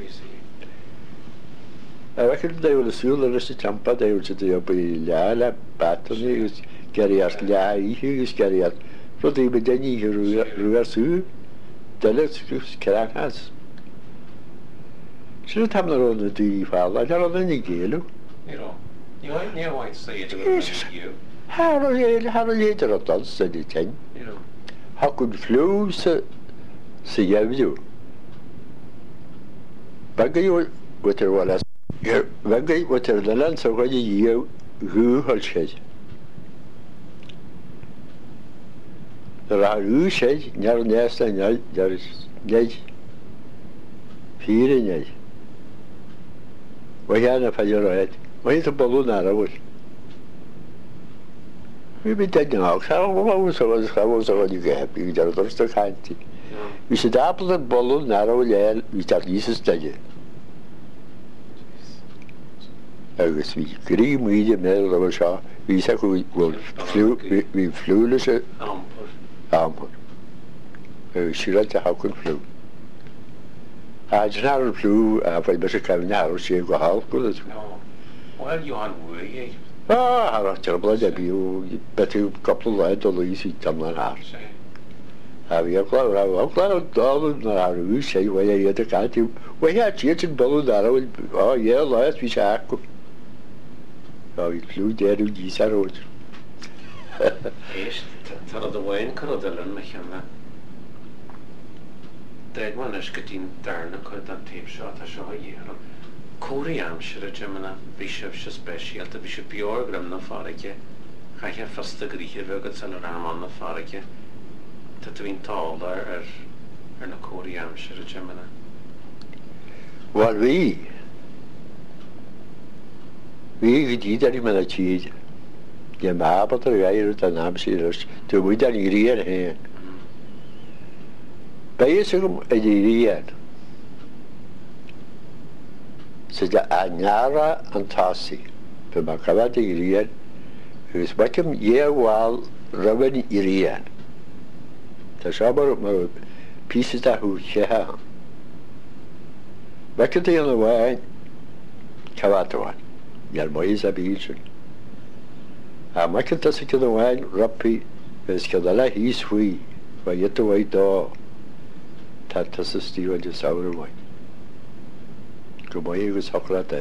I reckon they will assume that it's a champa, they will say, "Oh, be la battle, is carry us la, he is carry us." So they be then you ruasu, the let's carry us. Should have no on the D file, I don't know any gale. You know, you ain't near white say it to you. How do you, how do you get it done, said the ten? You know. How could flow say you? Bagay with her was here, Bagay with her the land so what you who holds head. There are who said, near nest and there is ned. Fear in it. We had a fire head. Why the balloon out of it? We be dead now. How was I was how was I you get happy? There was the kind. We should apple the balloon narrow yell, we start Jesus dead. I was we cream medium middle of a shaw. We said we will flew we flew as a armor. I should have to how could flew. I just now flew if I better come now, she go how good as no. Well, you on way. Ah, how terrible that be you better a couple of lads or easy come on out. Have you got a cloud dollar now? You say, why you had a cat? Why had church and balloon that? Oh, yeah, last we shack. Oh, you flew there to Gisa Road. Yes, tell the wine could have done McKenna. Dead one is getting darn a could that tape shot. I saw a year. Corey Amshire Gemina, Bishop Special, the Bishop Bjorgram na Farake. I have first degree here, we got Salaram on the Farake. Tatooine tall there, or na Corey Amshire Gemina. Well, we we did that in a cheese. The map of the Irish and Amshire to we done real here. Basically, a year. Sydd Anyara and Tassi, pe mae cafod i Irian, ywys wacym ie wal rhawen i Irian. Ta siabr mae pieces da hw lleha. Wacym di yn y wain, cafod o wan, i'r moes a byd. A wacym da sy'n gyda wain, rapi, fes gyda la hi swy, fa yto wai do, ta tasys di wedi sawr y wain. Gwmoi ywys hocla da.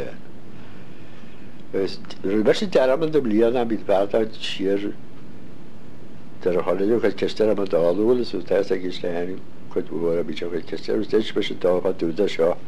Rwy'n daram yn dyblion am bydd bad a sir. Dyr o holid yw cael cester am y dolwyd, so tas ag eisiau hynny. Cwyd wwyr am eisiau cael cester, ys dys bys y dol pa dwyd a sio.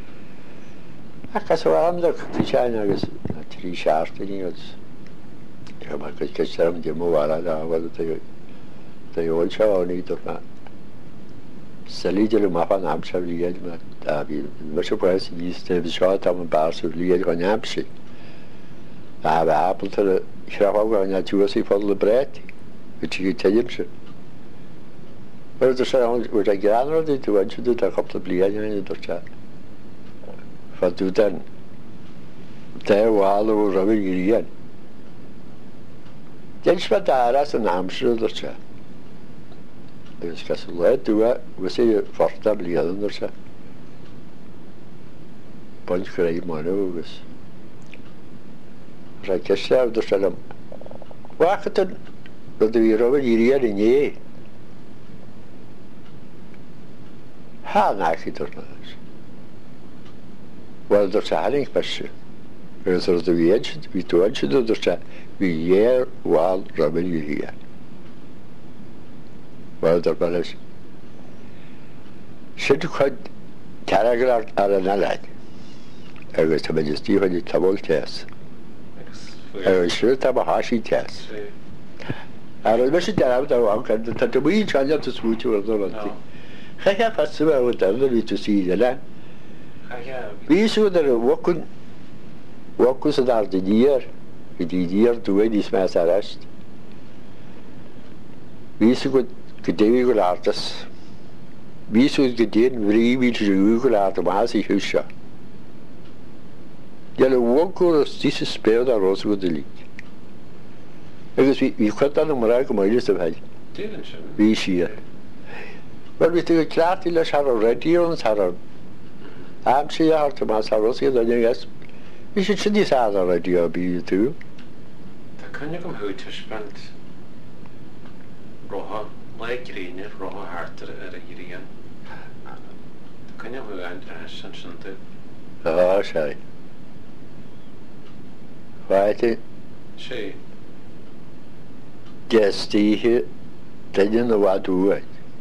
Ac as o am da cwyd siain agos tri siart yn i. Mae cael cester am dim o wara da, wad da i oed sio o'n i dod ma. Salid yw mapa am sef liad ma. A fi, mae'n pwys i ystaf y siot am y bar sy'n liad o'n amsi. A fe apel tyr y llafawg o'n a tŵas i ffodl y bret. Fe ti gyd teim sy'n. Mae'n dweud sy'n wedi gran roedd i dwi'n sy'n dweud a copl y bliad yn y dweud. Fa dweud yn de wal o rhaid i rian. Dyn sy'n daras yn amsi o dweud. Ys gas y led dwi'n wys i ffordd a bliad yn dweud. Bont greu mwyn o ywys. Rhaid cysau o dweud am Wachatan dat de weer over hier in je. Ha nachi door nas. Wel door saling pas. Er is er de weer, wie toantje door sa, wie hier wal rabel hier. Wel door balas. Zit ik had paragraaf aan een alad. Er is een majestie van die tabel test. Er is er tabel hashi test. Er is misschien daar ook aan kan dat de boeien kan je te switchen worden wat. Ga je vast wel wat dan wil je zien ja. Wie zou er wakken wakken ze daar de dier die dier doen die smaakt arrest. Wie zou gedegen laten. Wie zou gedegen vrij wil je laten maar zich huisje. Jelle wakken is deze speel daar roos wordt de lik. Dus wie wie gaat dan maar eigenlijk maar is dat hij. Wie zie je? Maar we tegen klaar die les hadden radio en hadden. Am zie je hard maar zou roos je dan je is. Is het niet zo radio bij je toe? Dan kan je hem uit spend. Roha, like green, roha harder er hierin. Dan kan je hem uit zijn zijn te. Ah, zei. Weet je? Zie. Gestige, dat je nou wat doet.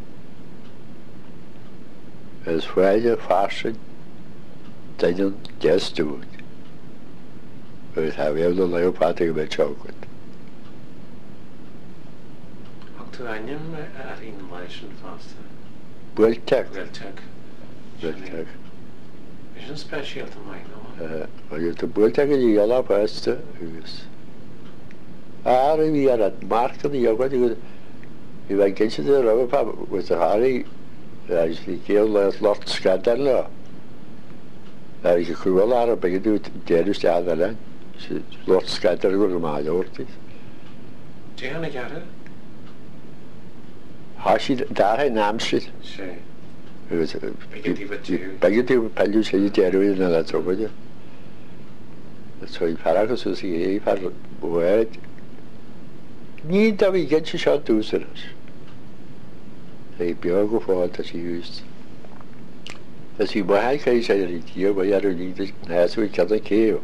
Het is vrije vasten, dat je gest doet. We hebben de leeuwpaarden met chocolate. Ook toen aan hem er in lezen vast. Weltek. Weltek. Weltek. Is een speciaal te mij nou. Maar je te weltek die jala vaste is. Hari wie er het marken die ook wat je je weet je de ropa met de hari is die heel laat laat schatten. Daar is je wel aan bij je derde staat wel. Ze laat schatten door maar hoort is. Tegen jaren. Hashi daar hij naam zit. Zie. Dus Begint wat je. begint die palju ze die er weer naar dat zo wat je. Dat zou je paragraaf zo zie je par woord. Niet dat we get je shot doen ze. Hij biogo voor dat ze juist. Dat hij bij hij zei dat hier bij jou niet nou zo ik had een keer.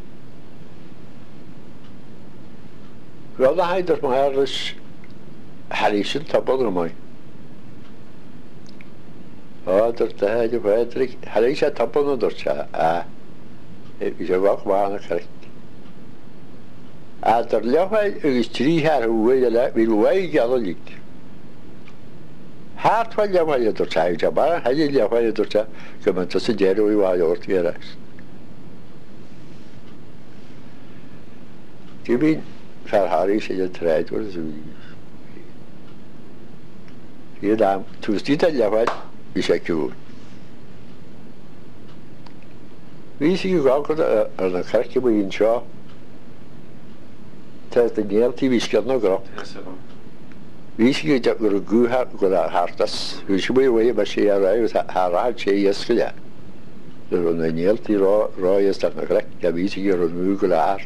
Wel dat hij dat maar is Harrison tapper maar. Ah dat hij je Patrick Harrison tapper no dorcha. Ah. Ik zeg ook maar krijg. Ah dat lewe is drie jaar hoe je dat wil wij gaan hart van jou je dorcha je maar hij je lewe je dorcha comme dat ze jero je waar hoort weer is. Je bent verharig je treed wordt zo. Je dan toestit dat lewe is ik goed. Wie zie je ook dat een kerkje bij in Shaw. Dat de neer die wisket nog op. Wie zie je dat er een goe had, dat hart is. Wie zie je waar je bij je rijdt, haar raad je is gedaan. Er is een neer die raar is dat nog recht. Ja, wie zie je een mugel hart.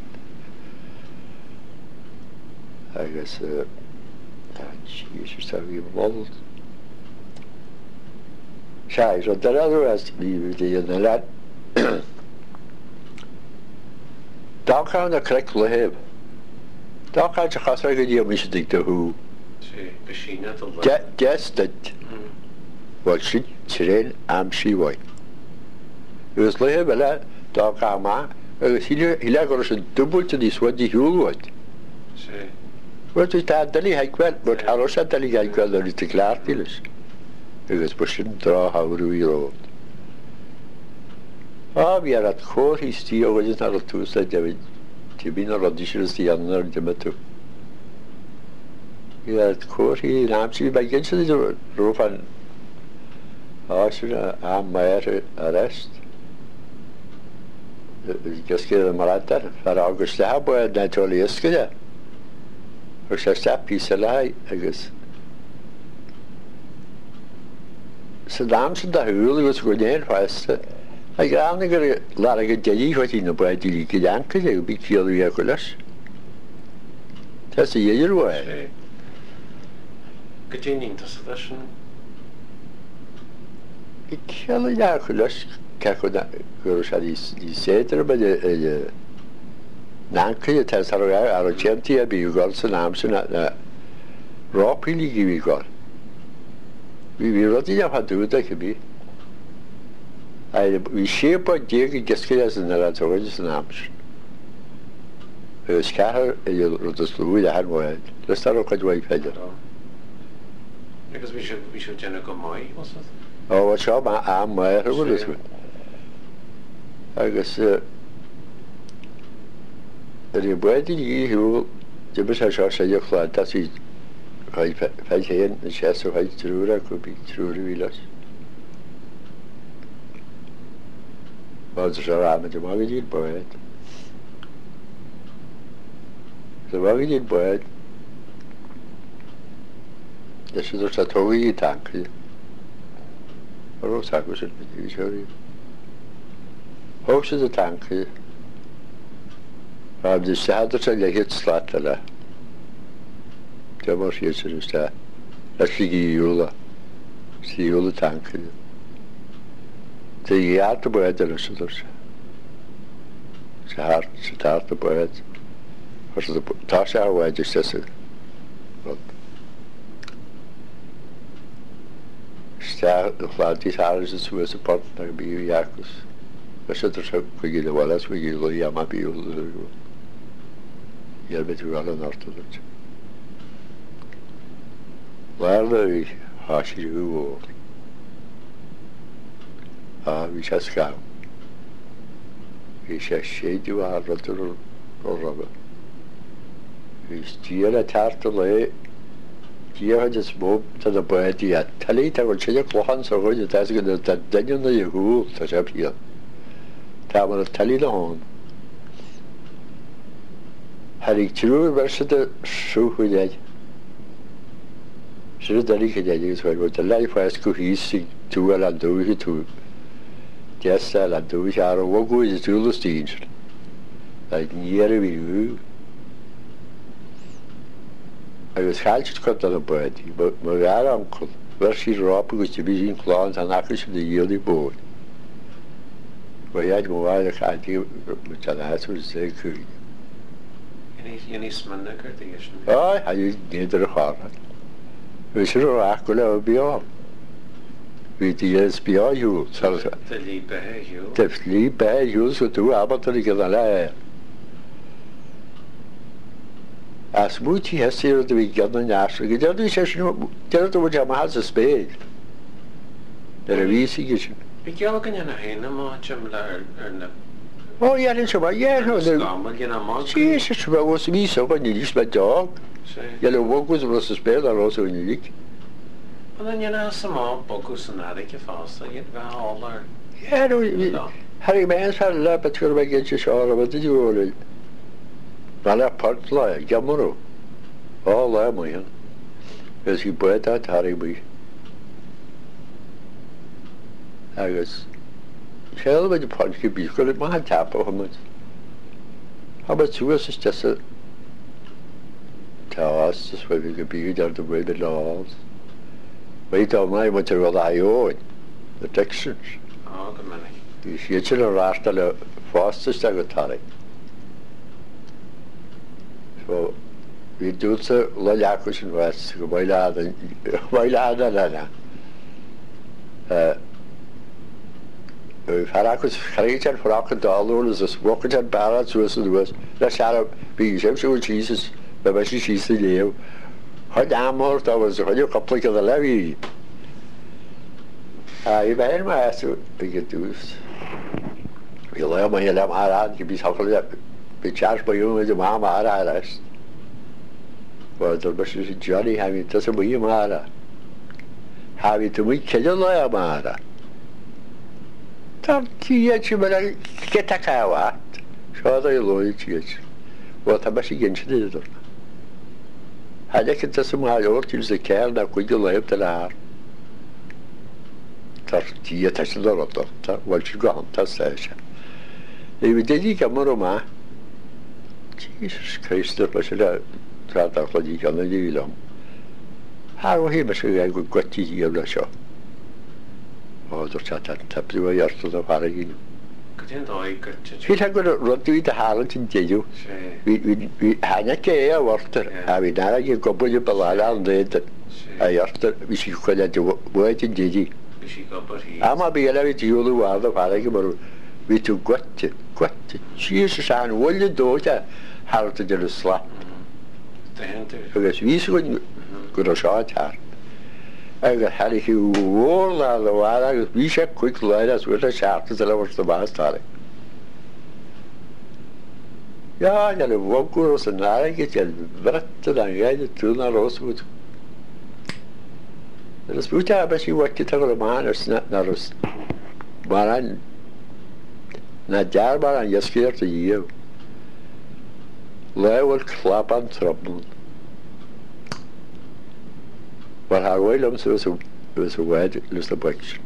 Hij is, jezus, dat weer bewandeld. Zij, zo dat er was, die je een laat. Dan gaan we dat correct hebben. Dan gaat je gaan zeggen die mensen denken hoe. Zie, misschien net al. Ja, ja, dat. Wat zit terrein aan Siwai. Dus le hebben la, dan gaan maar. Hier, hier is een dubbeltje die wat die heel wordt. Zie. Wat is dat? Dat ligt wel, maar alles dat ligt wel dat het te klaar is. Ik is bestemd trouw houden we hier. Ah, we are at core is die original tools that they have been auditions die anderen die met toe. We are at core hier naam zie bij mensen die er van als je aan mij arrest. Ik schreef maar uit daar. Voor August hebben we natuurlijk eens gedaan. Ik zei stap piselai, ik is. Ze dames dat huwelijk was goed in vast. Ik ga niet laat ik het jij wat in de buiten die gedanken, ik ben veel weer gelas. That's a year away. Sí. Go dtí níntas a sin? I ceala dear chu leis gur se í séidir be nácaí te ar a tentaí a bíú gáil san am sin na rápílí í bhí gáil. Bhí bhí rodí a dúda go bhí. Bhí sé ba dé go giscaí as an ar atóide san am sin. Gus cethir i rud a slúid a headmhaid, leis tar chuid bhaid peidir. Agus bhí seo déanana go maiid, was it? Ó bhil seo am maith ar bhfuil is bhfuil. Agus ar i buid í hiúil de be seo sé chláid dat í feid chéan na séú haid trúra go bí trúra bhí leis. Báil se ráid de mágad íad buid. Sa mágad íad buid de sé sa tógaí í tancaí. Rós agus sin bhí seoí. Thóg sé a tancaí. Ráid de séidir se le hit slat le. De mar sé sé iste leis lí íúla síúla tancaí. Tá dhéart a buid ar is idir se. Sa háart sa táart a buid. Tá sé áhhaid is sa rud. Sta chládaí háras a suas a port na bíú iachgus. Leis idir se chuigí le bhlas chuigí le am a bíú ar bit gáil an ortaid. Leir le háisií bhór. A bhí sé sá. Bhí sé séadú a rutar ó rabba. Bhí tíar a tarta le díad is mó tá a buidí a talí tá bhil sé chláán sa chuide tá go daine na dhúil tá sé píal. Tá mar a talí le hán. Harig trúr ver se de súhuiid. Se darí go déidir bhil de leifáis go híí tú a an dúhi tú. Deasta a dúhi ar bhgóid is túlas tíir. Tá níar a bhíú. Agus chailtid chu an a buidí, mar gar amcol, ver sí rápa go te bhí sín chláán an achas de dhéalaí bóid. Ba héad go bhhaid a chailtí an heú sé chuig. Iní smanna chuirtaí sin. Á, ha néidir a chára. Bhí sé ach go le a bíá. Bhí is bíáú. De lí behéú. De lí behéú go tú abatar i go le. As mútí heíir a bhí gan na neasra, go deadú sé dead bhid am a spéid. Ar a bhí sin. Bhí ceala gan na héna má team le ar na Ó dhéanann se dhéanú sí sé se bh ví go níos le deag. Je le bhgus bh sa spéad a rásúna lí. Anna samá bogus san aice fásta iad bheáir. Har mé se le betur bh gé se seá a bh dúil. Bhe le part le gemarú á le muhan gus í buid a tarí buí. Agus Shell by the punch could be good at my tap of him. How about two us is just a tell us just where we could be down the way the laws. Wait on my what to rely on the Texans. Oh, good many. You see it's in a rasta le fastest secretary. So we do so Lajakus and West while I had while I had uh Haracus created for our dollars as rocket and barrels was the was the shadow be so Jesus the best she's the deal. Her damn more that was a couple of the levy. I made my ass to get to us. You'll have my lamb around, you be something that be charged by you with the mamma arrest. Well, the best is Johnny having to some you mara. Having to meet Kedala Mara. Tíiad me get a cáhat seo é loid tíiad bhil tá si gin idir. Tá lecinn tá sem máortíil sa ceir na chuide leibh de lear. Tar tí te sin dorata bhil si gohananta sé. I bh déí go mar má Jesus Christus le se le tra da chodi gan di lom ha o hi mas ga go gwati i la sio o do cha ta ta plu ya sto da fara gi Gyda'n doi gyda... hi ha go ro du da ha tin jeju vi vi vi ha na ke ya warter ha vi na ga go bo ju balala de a yarter vi si ko da jo bo tin jeji ama bi ala vi ju lu wa da fara gi bor vi tu gwati gwati chi se san wolle do ta ha to de sla Agus ví go go seá agus had hiú hóla le bhhar agus bhí sé chuig leid as bhuiir a seaachta a lehar do bhástála. Ja le bhgurú san náige te breta an gaiide túna Rosewood. Is búte a be sí bhaiti go máin na mar an na dearbar an jescéart a díomh. Lehfuil clap an trobn. Wat haar Williams was a was a wed lus a bwch.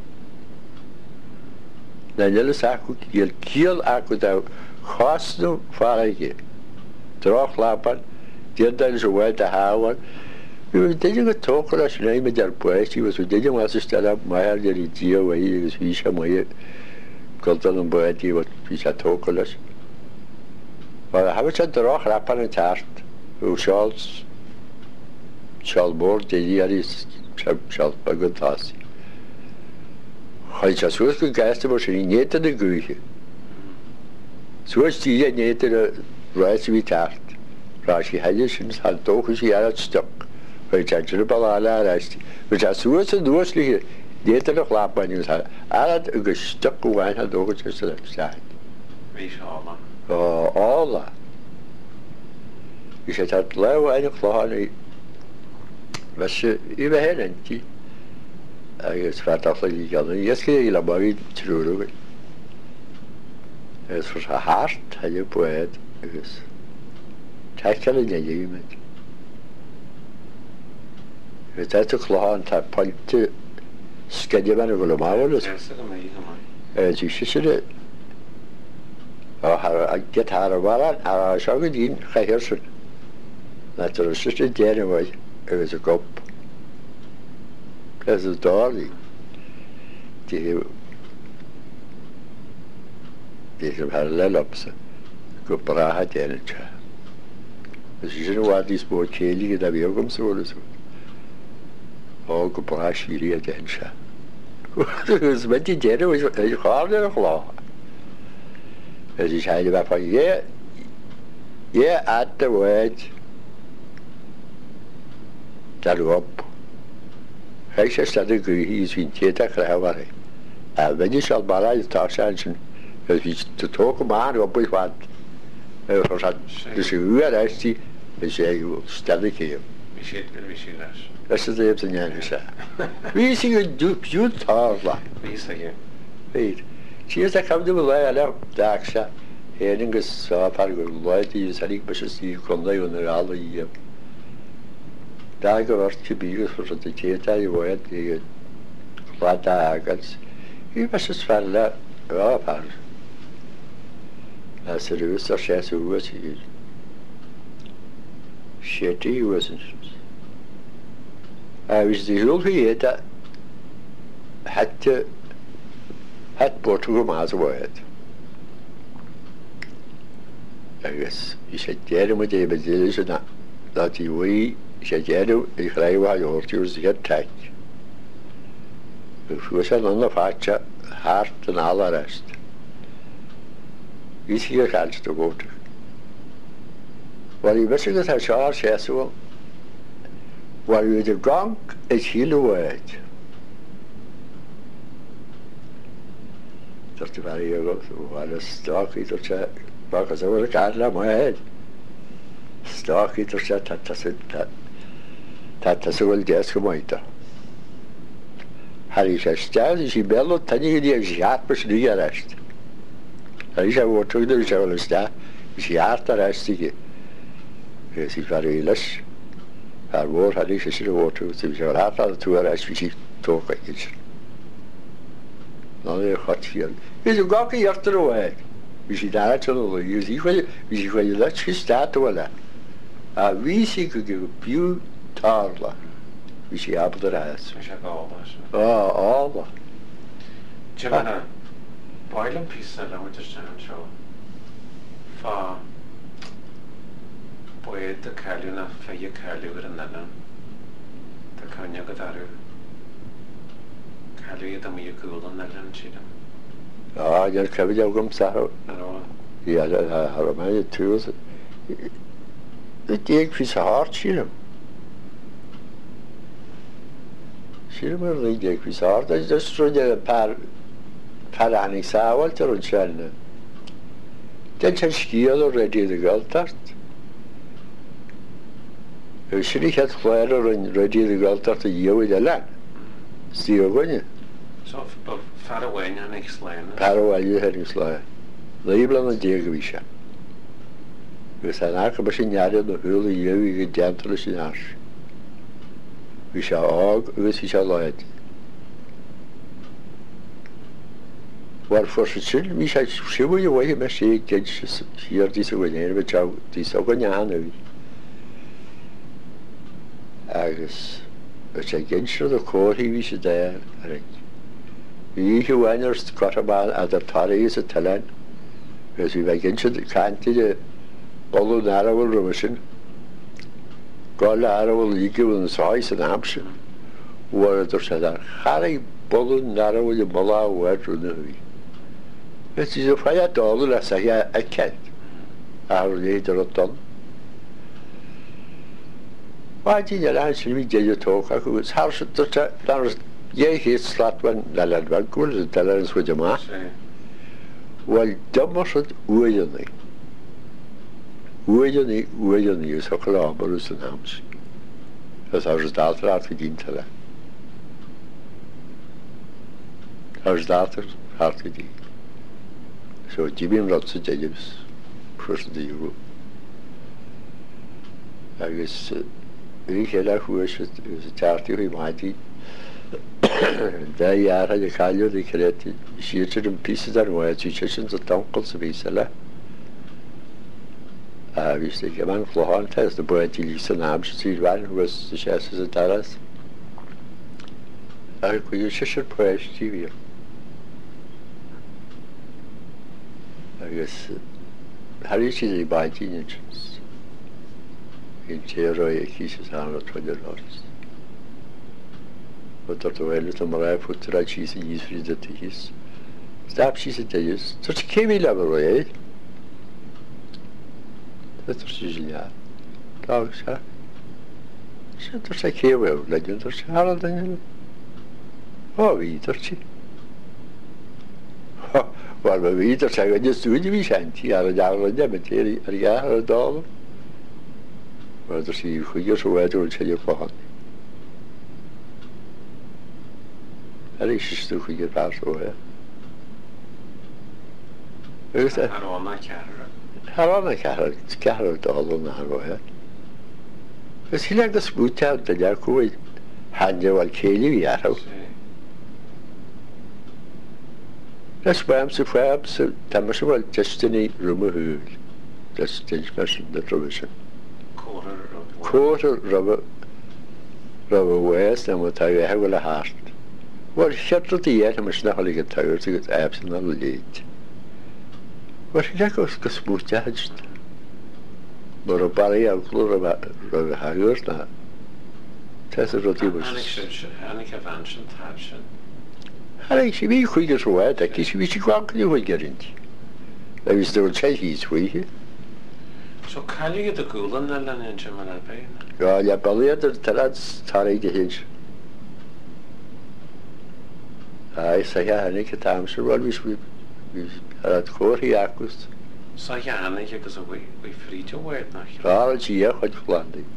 Na jelle saku jel kiel aku da khasnu farage. Droch lapan, dir da is a wed a hawan. We did you talk or as name der bwch, was we did you was stand up my der dia way is vi sha moye. Koltan on bwch wat vi sha talk or as. Maar we hebben het droch lapan en taart. Hoe Charles Charles Board de Yaris Charles Bagotas. Hij is zo gegeist was hij niet de guige. Zo is die niet de reis wie taart. Rashi hadjes had toch eens jaar het stuk. Hij is er bal ala reist. We zijn zo is het doorslige. Die er nog lapen is had. Al een stuk wijn had ook het zo staan. Wie zal Oh, Allah. Je zet het lauw en ik lag aan was je überhaupt niet. Het werd afgelopen jaren. Eerst keer je maar weer terug. Het was hard, hij je poëet. Het hij kan het niet doen. Het had ook lag aan het puntje. Skadje maar wel maar wel. Het is dus het. Oh, ik get haar wel aan. Ik zou het doen. Ga je eerst. Dat er is het derde was. Het was een kop. Dat is dårlig. Die die som har lellopse. Gå bra hat jeg ikke. Hvis ikke noe av de små kjelige der vi også om så det så. Og gå bra skiri at jeg ikke. Så men de gjerne var jeg har det nok la. Hvis jeg sier det var for jeg jeg at det var der opp. Hij zei dat ik hier is in Teta krijgen. En wenn je zal maar uit daar zijn, dus iets te token maar op is wat. Dus je huur is die, dus je stel ik hier. Wie zit er, wie zit er? Dat is het even niet gezegd. Wie is je doet, je taal. Wie is dat je? Weet. Zie je dat kan doen wel alle dagen. Enige zo paar leute die zijn ik best die konden onder alle hier. Daar wordt gebied voor de Teta, je wordt die wat dagen. Je was het van la, ja paar. Als er is er zes uur hier. Shit, he wasn't. Hij was die hulp hier dat het het Portugal maar zo wordt. Dus je zegt jij moet je bezielen dat dat je wie je jij ik krijg wat je hoort je zegt tijd. Dus we zijn dan nog vaak hard en alle rest. Is hier gans te goed. Wat je wist dat hij zou zeggen, wat je de gang is heel wijd. Dat is waar je ook, waar de stok is dat ze, waar ze wel kan laten maar het. Stok is dat ze dat dat dat dat dat ze wel des gemeente. Hij is stel is hij bello tani die jaart pas nu rest. Hij is ook terug dus wel sta. Is jaart daar rest die. Es ist variles. Haar woord had ik gezegd woord toe. Ze zei laat dat toe als we zich toch iets. Nou je gaat hier. Is ook ook hier terug. We zien daar zo. Je ziet wel, we zien wel dat je staat wel. A bhí sí go go bú tála bhí sí abdar as. Is a gála. Á ála. Jim a boiling piece of language stand show. Fa boy the Kaluna Faya Kalu and Nalan. The Kanya Gadaru. Kalu the Miyakul and Nalan Chidam. Á, ar cefyd awgam sarw. No. Ie, ar yma i tŵs. Y deg fys a hart sílam. Sílam ar y deg fys a hart. Ys rwy'n e par par anig sawal tar o'n siarna. Den sy'n sgiodd o'r rediad y gweltart. Ys sy'n eich at chwaer o'r rediad y gweltart y iawyd elan. Sdi o gwynnu. So far away and explain. Par o wali hyn i sloi. Leiblan yn deg o fisa. Gys yn ac o bys i'n iariad o hwyl i yw i gydiantol ys i'n ars. Fisa og, gys fisa loed. War ffors y sy'n, fisa siw i wei yma si gyd sy'r dis o gwynnu, fe jaw dis o gwynnu han o fi. Agos, y sy'n gynsydd o cwr hi fisa da ar ein. Fi hi wan o'r gotobal a dyr torri ys y tylen. Fes fi fe gynsydd canti de bolwn arawol rwysyn. Gol arawol ligw yn soes yn amsyn. War ydw'r sedar. Chari bolwn arawol y mola o wer rhwng y fi. Fes i ddwch a dolw las a hi a cent. A rwy'n neud o'r odon. Waedyn yna sy'n mi deud o tok ac yw'n sars ydw'r Ie, hi slat van dalan van kul dalan swyd yma. Wel dymosod wydyn ni. Wydyn ni, wydyn ni, ys o'ch labar ys yn hams. Ys awrs dalter art fi dyn tala. Awrs dalter art fi dyn. So, jibim rotsa jajibs. Pwrs di yw. Agos, ydych hela hwys ys y tarti hwy maedi. Da jaar had ik al jullie gered. Je ziet er een piece daar waar je tussen de tonkel ze wiselen. Ah, wist ik, man vlogen thuis de boy die liefste naam ziet waren was de chassis het alles. Ah, ik wil je zuster prijs die weer. I guess Harry is die bij teenagers. In theorie kies aan het voor de rest. Wat er wel het maar hij voor het raadjes in is voor dat is. Stap is het is. Dat is geen laboratorium. Dat is dus ja. Dat is ja. Zet er zijn geen wel. Laat je er zijn al dan. Oh, wie er zie. Waar we wie er zijn, dat studie wie zijn. Die alle dagen dat met hier er jaren dalen. Maar er zie je goed zo uit hoe het je van. Er is een stukje gepaard hoor. Weet je? Harona kärra. Harona kärra, kärra dalen naar hoor. Dus heel erg de spoed uit dat jij koe handje wel keli weer hoor. Dat is waarom ze waarom ze dan maar zo wel destiny rumme huil. Dat is steeds meer de traditie. Quarter. Quarter rubber rubber west en wat hij hebben wel hard. Wel, shut die jaar maar snel al ik thuis ik het absoluut niet leed. Wat je dat ook gespoed ja het. Maar op paar jaar kleur maar we gehoord na. Dat is wat die was. En ik zeg, en ik heb aansien taatsen. En ik zie wie goed is hoe dat is wie zich wel kunnen hoe gerend. Dat is door het iets hoe. Zo kan je de gulen dan dan in Jamaica bij. Ja, ja, balier dat dat tarig de hins. Ai, sa ja, en ik het amser wel wis we het koor hier akust. Sa ja, en ik heb zo we we free to wear nog. Ja, dat zie je goed gepland. Ik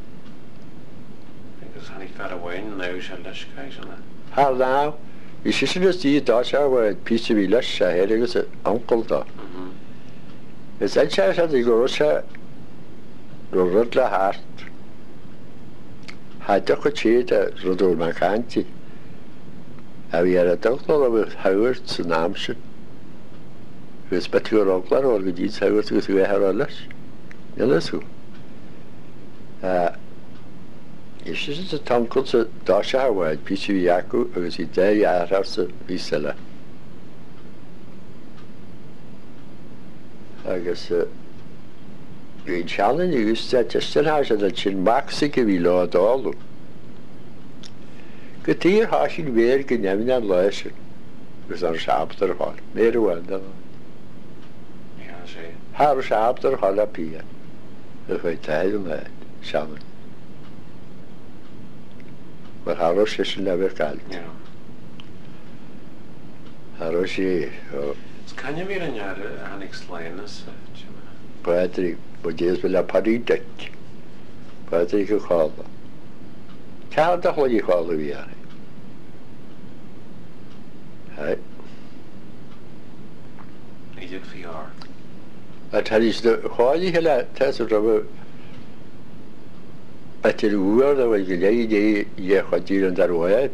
is aan ik ver away nou zal les krijgen. Haar nou, is is dus die daar zou het piece wie les zei, het is een onkel daar. Mhm. Het is zelfs dat ik rosa rood la hart. Had toch het rood maar kantje. En we hadden toch nog wel houwerd zijn naamse. We spelen ook klaar, want we die houwerd dus we hebben alles. Ja, dat is goed. Is is a tankle sa dasha hawaid pisu yaku agus I dé yaraf sa visela. Agus Green challenge used that just an house that chin maxi give law all. Good dear hashing wear can never not lesson. Was our chapter hall. Mere one. How chapter hall up here. If I tell you that, shaman. But how she never called. Yeah. How she. Can you be in your an explain this? Patrick, but yes, will a party deck. Patrick, you call them. Tell the whole you call the V R. Hey. Need it V R. I tell you, the whole you had test of rubber. I tell you, where the way you lay, ye what you and that way.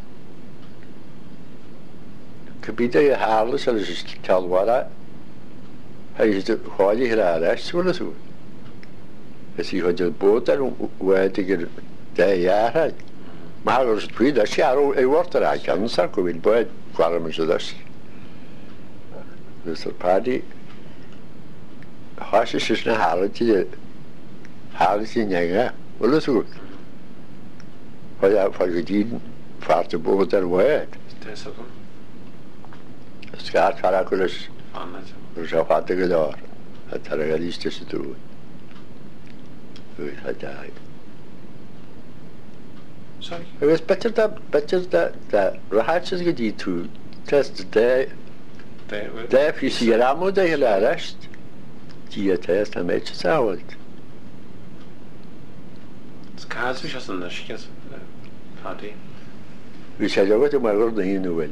Could be the harless, and just tell what I. Hij is de goede geraden, zullen ze. Als hij de boot en waar tegen de jaren. Maar als het weer dat jaar hij wordt er aan kan zijn, kom in boot kwamen ze dus. Dus dat party. Haas is een haaltje, haaltje niet, wel zo. Hij heeft van gedien, vaart de boot er waar. Is dat hem? Het gaat varakulis. Annat. Dus hij had het gedaan. Het had er iets tussen te doen. Goed, het daar. Sorry. Het was beter dat, beter dat, dat raadjes gedaan toe. Test de, de fysieramu de hele rest. Die het heeft een beetje zout. Het kaas is als een naschjes. Party. We zeggen wat je maar worden hier nu wel.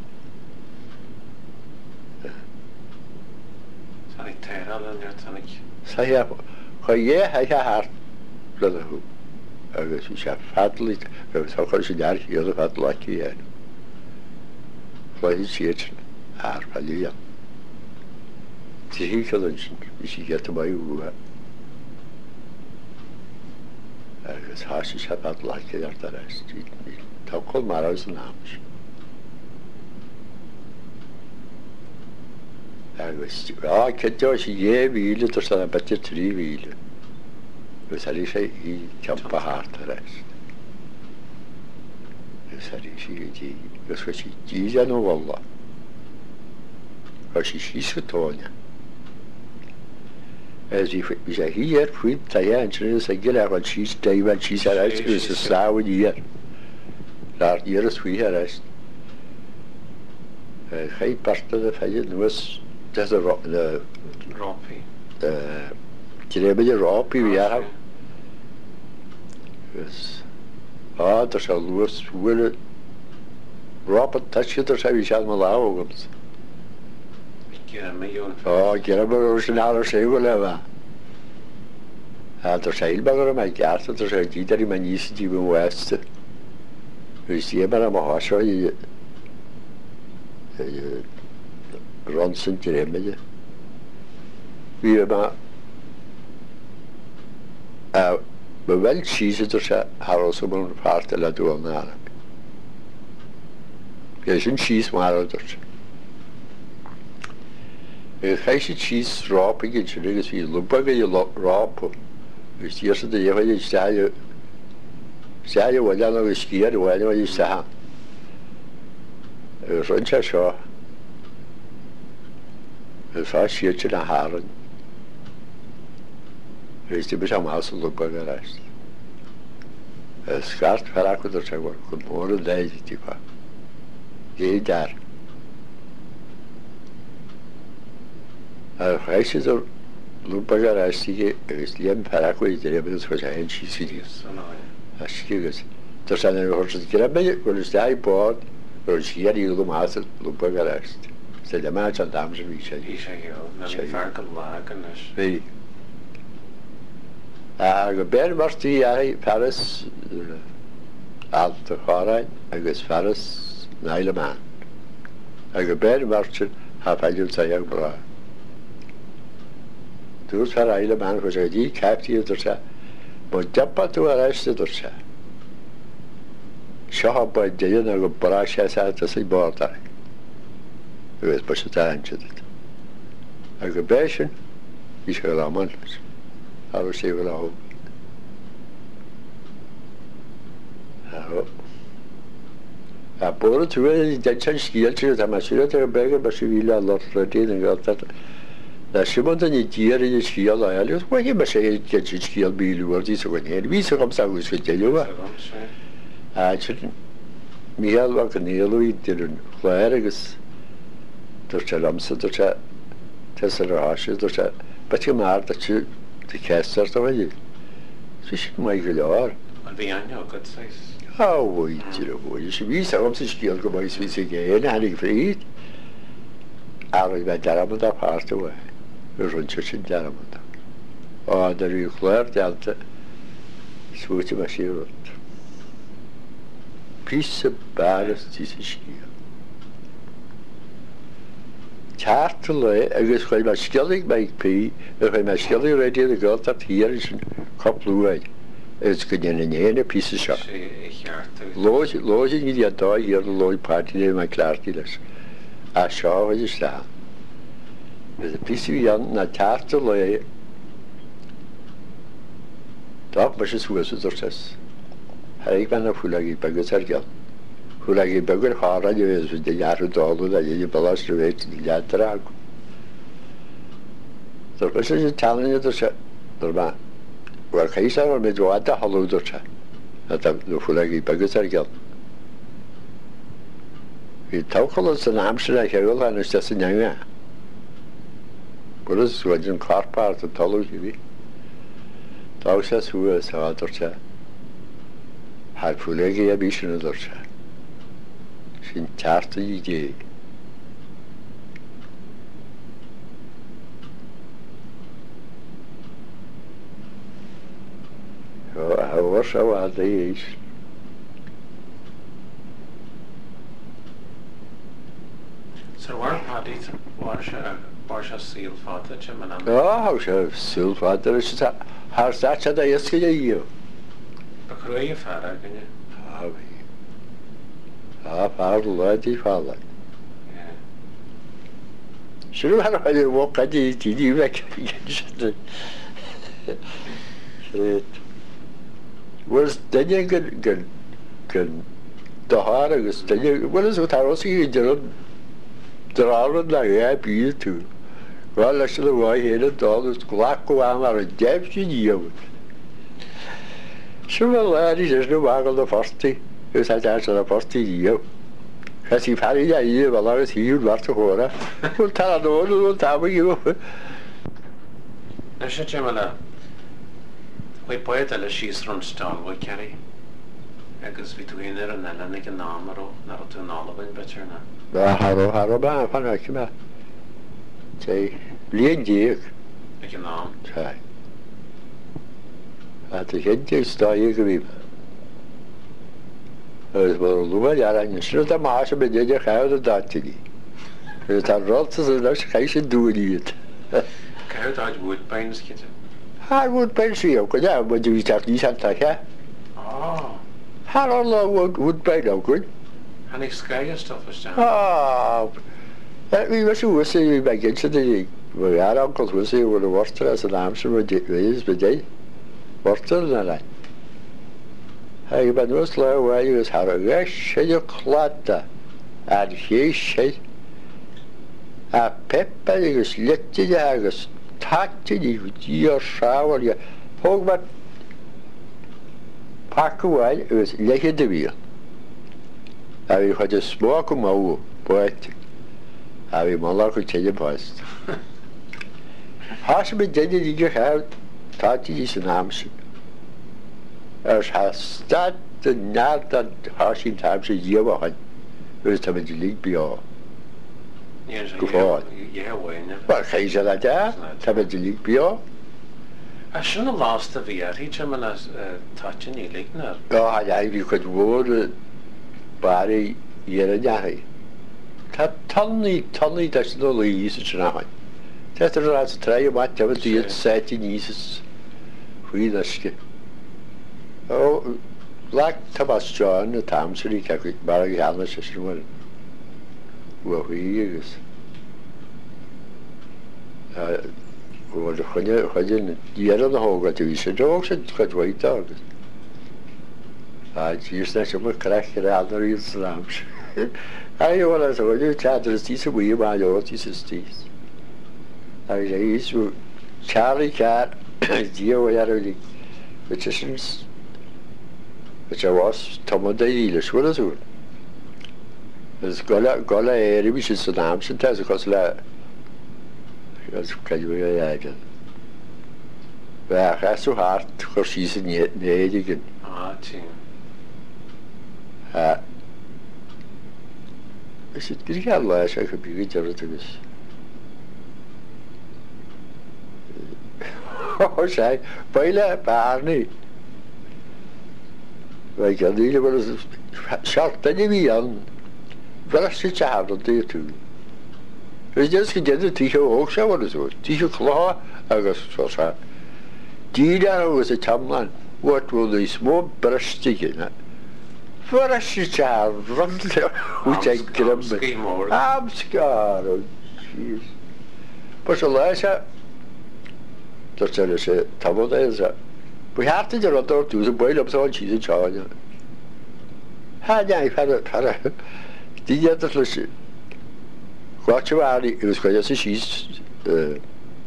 Sorry, Tehran en ja, dan ik. Zeg je, ga je hij haar dat hoe. Agus is fatelijk. We zou gaan ze daar heel fatelijk hier. Wat is het? Haar palia. Het is heel gelunchen. Is je het bij hoe. Agus haas is fatelijk hier daar is. Dat komt maar uit zijn naam. Agus, ja, kette als je je wielen, er staan een beetje drie wielen. Dus dat is hij kampa hard reist. Dus dat is hij die, dus als je die zijn nog wel. Als je schies getonen. Als je zei hier, vriend, dat je en zo zei je daar wat schies, dat je wat schies reist, dus ze slaven hier. Daar hier is wie reist. Geen parten de feiten, nu is dat is de Roppie. Je hebt je roppie weer hebben. Dus, ah, er zal los worden. Roppen, dat je er zou je zelf maar lauwen. Ik ken een miljoen. Ah, ik heb er origineel er zeker hebben. Ah, er zijn heel maar ik ja, dat er zijn die man niet die we westen. Dus die hebben maar haast wel je je ronsen te hebben je. Wie maar eh we wel cheese er zijn haros op een vaart te laten doen naar. Je is een cheese maar er. Je gaat je cheese rap ik je dus wie lopen je rap. Dus die eerste de je je sta je sta je wat dan nog eens keer wat je sta. Rondje zo. Het was je te naar haren. Dus die best allemaal zo lopen gereisd. Het schaart vaak wat er zijn wordt. Geboren deze type. Je daar. Het reis is er lopen gereisd die is liem vaak wat je hebben dus voor zijn chizzy. Als je dus er zijn er hoort het keer bij je wil staan je boord. Dus hier die lopen lopen gereisd. Ze de maat aan dames en wie Ik zeg je ook, dan vaak een laken is. Weet Ah, gebeurde was die jaar Paris al te gaan, agus Paris naar man. En gebeurde was je had hij het zei ook bra. Toen was hij hele man was hij die kapt hier dus Ba depa tú ar eisteidir se. Seo ba déan a go bra sé a sa bordar. Agus ba se daintid. A go béisisin hí se go man a sé go lá. A bor tú de skíil a me si a bege be se víle lot dé gal. Na simon an díar in skíal eile, wa hé me sé get skíal bíúir dí go hé, ví gom sa gus déúa. Míhall war gan néúí dir an chléir agus dur se lamsa dur se te aráise dur se bet go mar dat tú de ceart a bhaile. Su si mai go leir. Bhí aine go seis. Áhhaid tíar a bhil, sé ví am sa scíal go báis ví sé géana hanig fríd a bheith deramad a páirta bhha gur runse sin deramad. Á dar í chléir dealta súte me sé rut. Pí sa baras tí sa scíal. Teartta le agus chuil me scialig meid pí a chuil me scialig réidir a gáil a tíar sin coplúhaid. It's go in an éine pí seo. Lóisin í a dá hir lóid pátíine mai cláirtí leis. A seo is slá. Gus a píú an na teartta le dá me se suasúidir ses. Haig ben na fúlaí begus ar geal. Fúlaí begur hára de bhés de learú dáú a dhé balas le bhéit letar agu. Tar be sé taline se má. War chéise war mé dháda halúidir se nó fúlaí begus ar geal. Bhí táchail san amsir a cheúil an is san neá. Bud suid an carpát a talú hí. Tá se suas áidir se. Har fúlaí a bí sin idir se. Sin teartta í dé. Hawar se bhada éis. So war paddy war se war se síl fáta te man an. Á se síl fáta is haar sta se a isce a ío. Ba cruí fer a gnne. Á bhí. Á pár leidí fála. Siú har a bhcadí tíí ve. Was daine gur gur dohar agus was tarosí de drárad le é bí tú. Bhá leis le bhhaid héad dágus ghlach go am ar a déib sin díomh. Siú bhfuil léirí is nó bhagal do fortaí gus a a fortaí díomh. Chas í ferí a íomh bhil agus híú bhar a chóra, bhfuil tar nóú bhfuil tábha díomh. Na sé te le Bhí poet le síos runstal bhid ceí agus bhí tú héanaar an eile an námaró nar tú nálahain betirna. Haró Haró ba fan me sé blion díag Ag an nám. Tá. A tu hénte stáí go bhí. Agus bhar luúil ar an sru a más be déidir chaid a dátíí. Gus tá rátas a leis chééis sin dúíiad. Ceir áid bhúd bains citte. Har would pensio go ja wat du dat ní santa ja. Oh. Har all would would by no good. Han ik sky stuff is down. Ah. Dat wie was hoe se by get to the we are uncles was se were the worst as an amser with is by day. Worst na la. Hey but was slow where you was har a gash you clatta. Ad he she. A peppa is lit to agus. Táte í díor sáhar je póg mat pacuáil agus leiche de bhíal. A bhí chuid a smó go máú buite a bhí mála go teide páist. Thás be déidir ige chead táte í san amsin. Ars há stad a neart a thásín táim sa díomhain agus tá de lí beá. Go fáil. Well chééis a de tá be de lí beá. A sinna lásta bhí ar hí te man táte ní línar. Á a bhí chud bhór barí dhéar a dehaí. Tá tannaí tannaí de nó líí sa tráhain. Te rá a tre mat te tíad sétí níos chuíske. Oh, like Thomas John, the Tamsuri, Barry Hannes, Shishman, who he is. When you, when you, the other whole got to be so dogs and got white dogs. I used to say, crack it out the real slams. I want to say, you chat to the teeth away by your teeth. I used to Charlie Cat, dear way, which is. Which I was Tom Day, the Schooler soon. There's Gola Gola area which is an arms and test because la. That's kind of a idea. But that's so hard because she's in the age again. Ah, team. Ah. I said, did you get last? I could be good to this. Oh, say, Baila Barney. Like I knew there was short any young, very such a hard day too. It's just to get the teacher also what is it? Teacher Claw, I guess was that. Dina was a tamlan. What will they smoke brush in it? Very such a hard run there, which I grumbled. I'm scared, oh jeez. But the last, that's what I said, Tamil is that. We have to do a door to the boil up so she's in charge. Had I had it, had it. Did you have to listen? Watch your alley, it was quite as she's. No,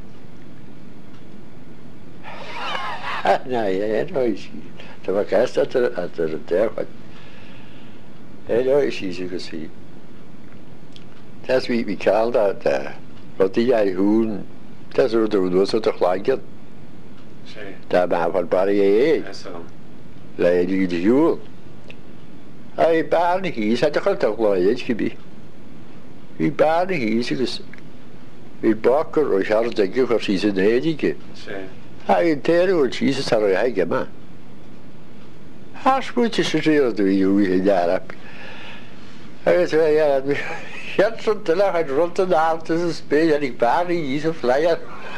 yeah, no, she. The cast at the at the there, but. Anyway, she's you can see. That's we we called that, uh, what the guy who. That's what there was at the flag. Daar ben van Barry. Lady de Jewel. Hij baan hier, hij had toch wel iets gebi. Hij baan hier, is hij bakker, of hij had denk ik of ze een hedige. Hij in teren wat ze is er hij gemaakt. Hij moet je zeggen dat we hoe je daar hebt. Hij zei ja, je hebt te lachen rond de naam tussen spelen en ik baan hier zo flyer.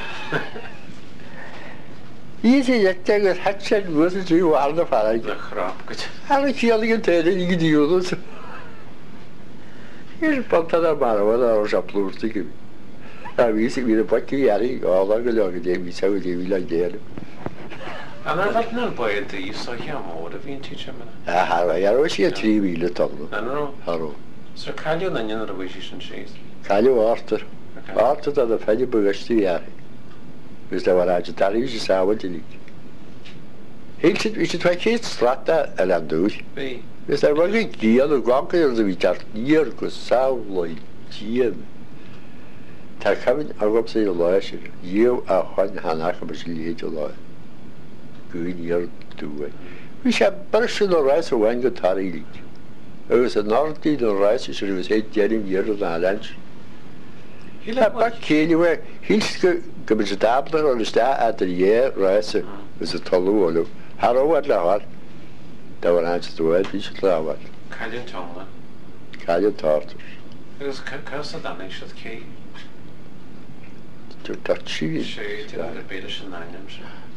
Easy, that thing was hatched and was it you are the fire. The crop. I like yelling and telling you the others. Here's Pantana Mara, or Shaplur to give. I wish it with a pocky yari, all like a log of Jamie, so we like there. And I like no boy at the you saw him, what have you teach him? Ah, I was here three wheeler tongue. I know. Hello. So call you then you know wishes and cheese. Call you after. After the Feddy Bush to yari. Dus dat waren uit daar is samen te lik. Heel zit is het twee keer straat en dan doe. Dus daar was ik die aan de gangen en zo iets hier kus zou looi tiem. Daar kan ik ook op zijn luisteren. Je a han hanach besliet te looi. Kun hier doen. We hebben personal reis zo een gitaar lik. Er was een aardig de reis is er was het jaar in jaar na lunch. Ja, pak je weer. Heel Commissatabler on the star atelier, rice, was a tolu. How what la that were answered to it, which flower. Callion Tomla. Callion Tartar. It was Casa Danish at Key. To touch you. She did a bit of shenanigans.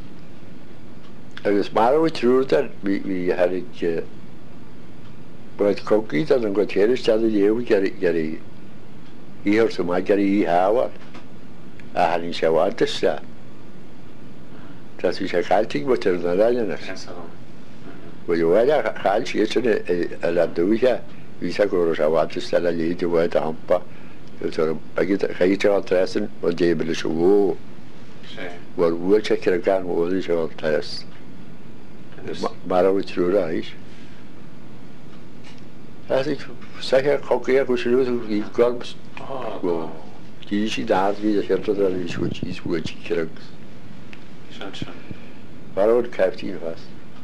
I was married through that we, we had it. But cookies and got here is the year we get it, get it. Here to my get it, how I hadn't showered this. Dat is een galting wat er naar rijden is. Maar je weet ja, galtje is een landoeja. Wie zegt er zo wat is dat alleen die wordt amper. Dus er begint ga je te adressen wat je wil zo. Wat wil je krijgen gaan wat is al test. Maar wat je doet is. Als ik zeg ik ook hier hoe ze doen die kwams. Oh. Die is daar die dat je dat is goed is goed krijgt. Waarom krijgt hij vast?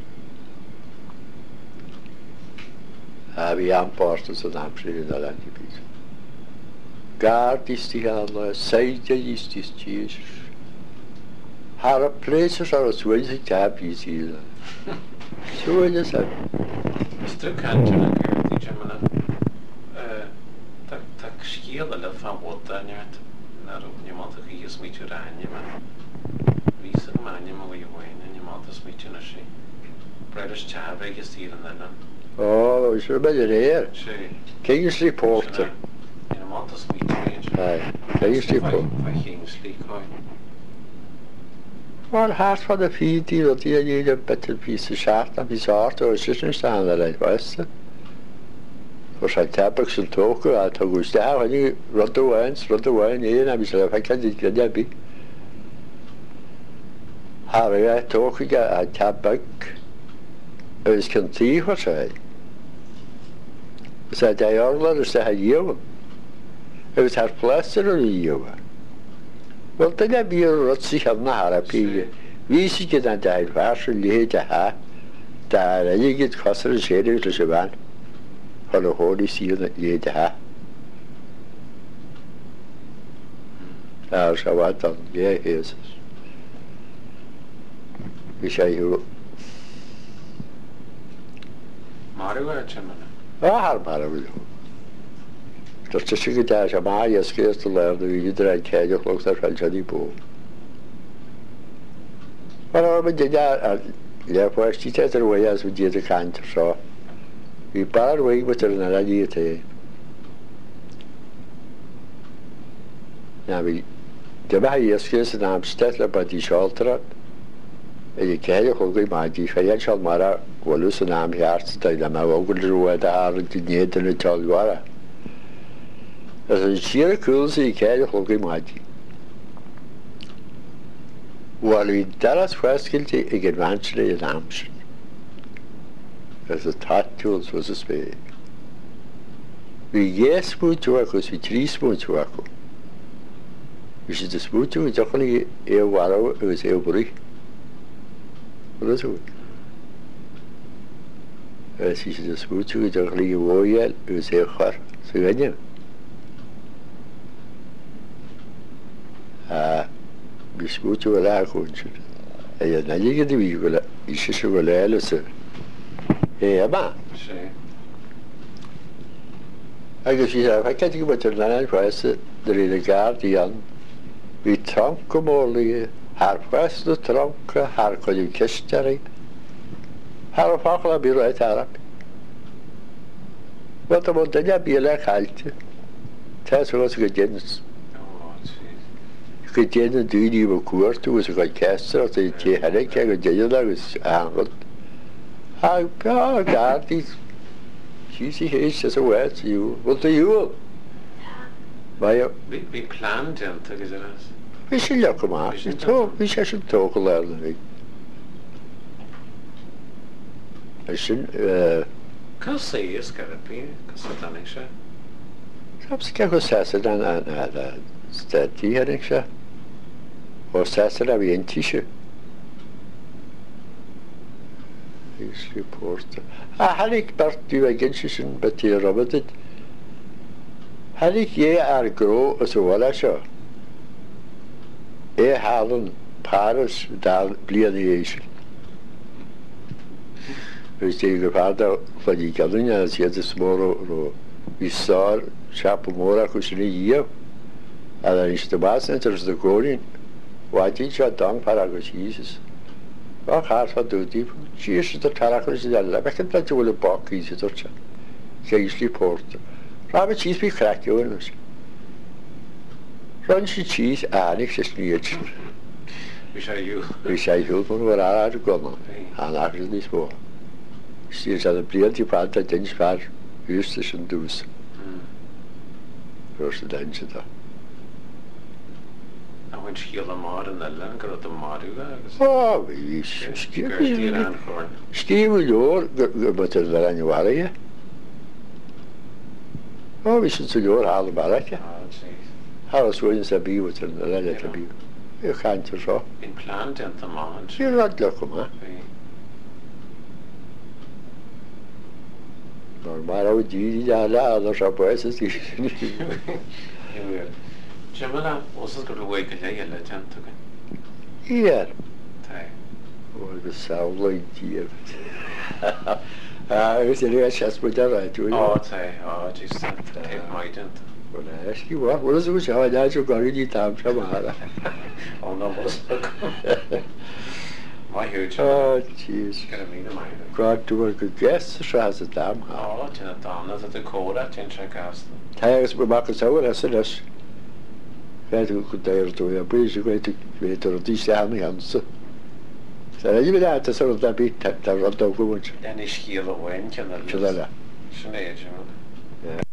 Heb je aanpassen zo'n aanpassen in dat landgebied. Gaard is die alle, zijde is die stiers. Haar plaatsen are as well as ik heb je zien. Zo is het. Stuk kan je dan die jammer. Tak tak schiele dat van wat dan niet. Naar niemand die is met je rijden, maar. Wie is er maar niet meer je hoor. Niet meer dat met je naar British tab I guess the and then. Oh, sure about it here. She. Kingsley Porter. In a month of speed range. Aye. Kingsley Porter. By Kingsley coin. Well, half for the feed deal, the idea of better piece of shaft and piece of art or assistant stand that I was. For some tabacs and talk, I told you, I when you run the wines, run the wine in, I was like, I can't get that big. Harry, I talk again, I tabac. I was content for say. So they all let us say you. It was her plaster or you. Well, then I be a rutsy have not a pig. We see get on the fashion lay to have that you get customer shading to Shaban for the holy seal that lay to have. Now, so what done? Yeah, here's we show you. Mario Chairman. Ah, Mario. Just to see that I'm I scared to learn the you did care you look at Johnny Bo. Well, I did that. Yeah, first she said the way as we did the canter, so we bar away with an idea. Now we the way scared and I'm stetler by the shelter. And you can't hold my mind. If I shall mara, well, listen, I'm here to tell them I will go to the hard to need and tell you what. As a sheer cool, so you can't hold my mind. Well, we Dallas first guilty eventually an ambition. As a thought tools was a spade. We yes, smooth to work, we three smooth to work. We should smooth to it, only a warrow, it was a worry. What is it? As he said, smooth to it, only a warrior, it was a car. So, I knew. Ah. Biscuit و لا كونش هي نجيك دي بيقول يشش ولا لسه هي ما شيء أجل شيء فكرت كم ترنان فاس دري الجارديان بيترام كمولي هرفاس لترام كهر كذي كشتري هرفاقلا بيروي تعرف وطبعا الدنيا بيلا خالته تاسوس كجنس Gedene die die we koort was ik orkester dat je je had ik heb je daar is aangot. Ah ja daar die je ziet is zo wat je wat doe je? Maar je we we planned het te gezegd. We zullen lekker maken. Zo, we zullen toch leren ik. We zullen eh kan ze is karapie, kan ze dan niet zo. Snap je wat ze zeggen dan aan dat staat hier ik zeg. Och sätter där vi en t-shirt. Is reporter. Ah, hade ik bart du agentsisen betyr robotet. Hade ik je är grå och så var så. Är halen Paris där blir det ju. Vi ser ju fader för de kallingar så det smoro och vi sa chapo mora kusni ju. Alla inte basen så det går in. Wadi cha dang paragus Jesus. Wa khar sa do di Jesus to tarakus dalla bekan ta jule bak Jesus to cha. Kingsley Porter. Rabe cheese bi crack you in. Run she cheese anix is niet. We say you. We say you for what are to go. Han actually this for. She is at the brilliant part that things far used to do. First danger da. When she killed a mod in the land, got the mod. Oh, we Steve. Steve, you're better than you are, yeah. Oh, we should do all about it. How else wouldn't there be with the land to be? You can't show. In plant and the moment. You're not looking, huh? No matter what you do, other surprises. Jamala was going to wake a legend again. Yeah. Tie. Oh, the sound like dear. Ah, it's a real chest with that, right? Oh, tie. Oh, just that. Take my dent. Well, I ask you what? What is it? How I had you got any time from her? Oh, no, was Má hiúte Oh, jeez. go mí mai. God, du war go gas has a dam ha. Á tena dána a córa tin se gasasta. Tegus bu mak sa as les. Fe go déir tú a bri go véidir dí ham hanse. Sa vi a sort da bit tar rot go. Den is scíal a bhain cin Chile. sinnéidir.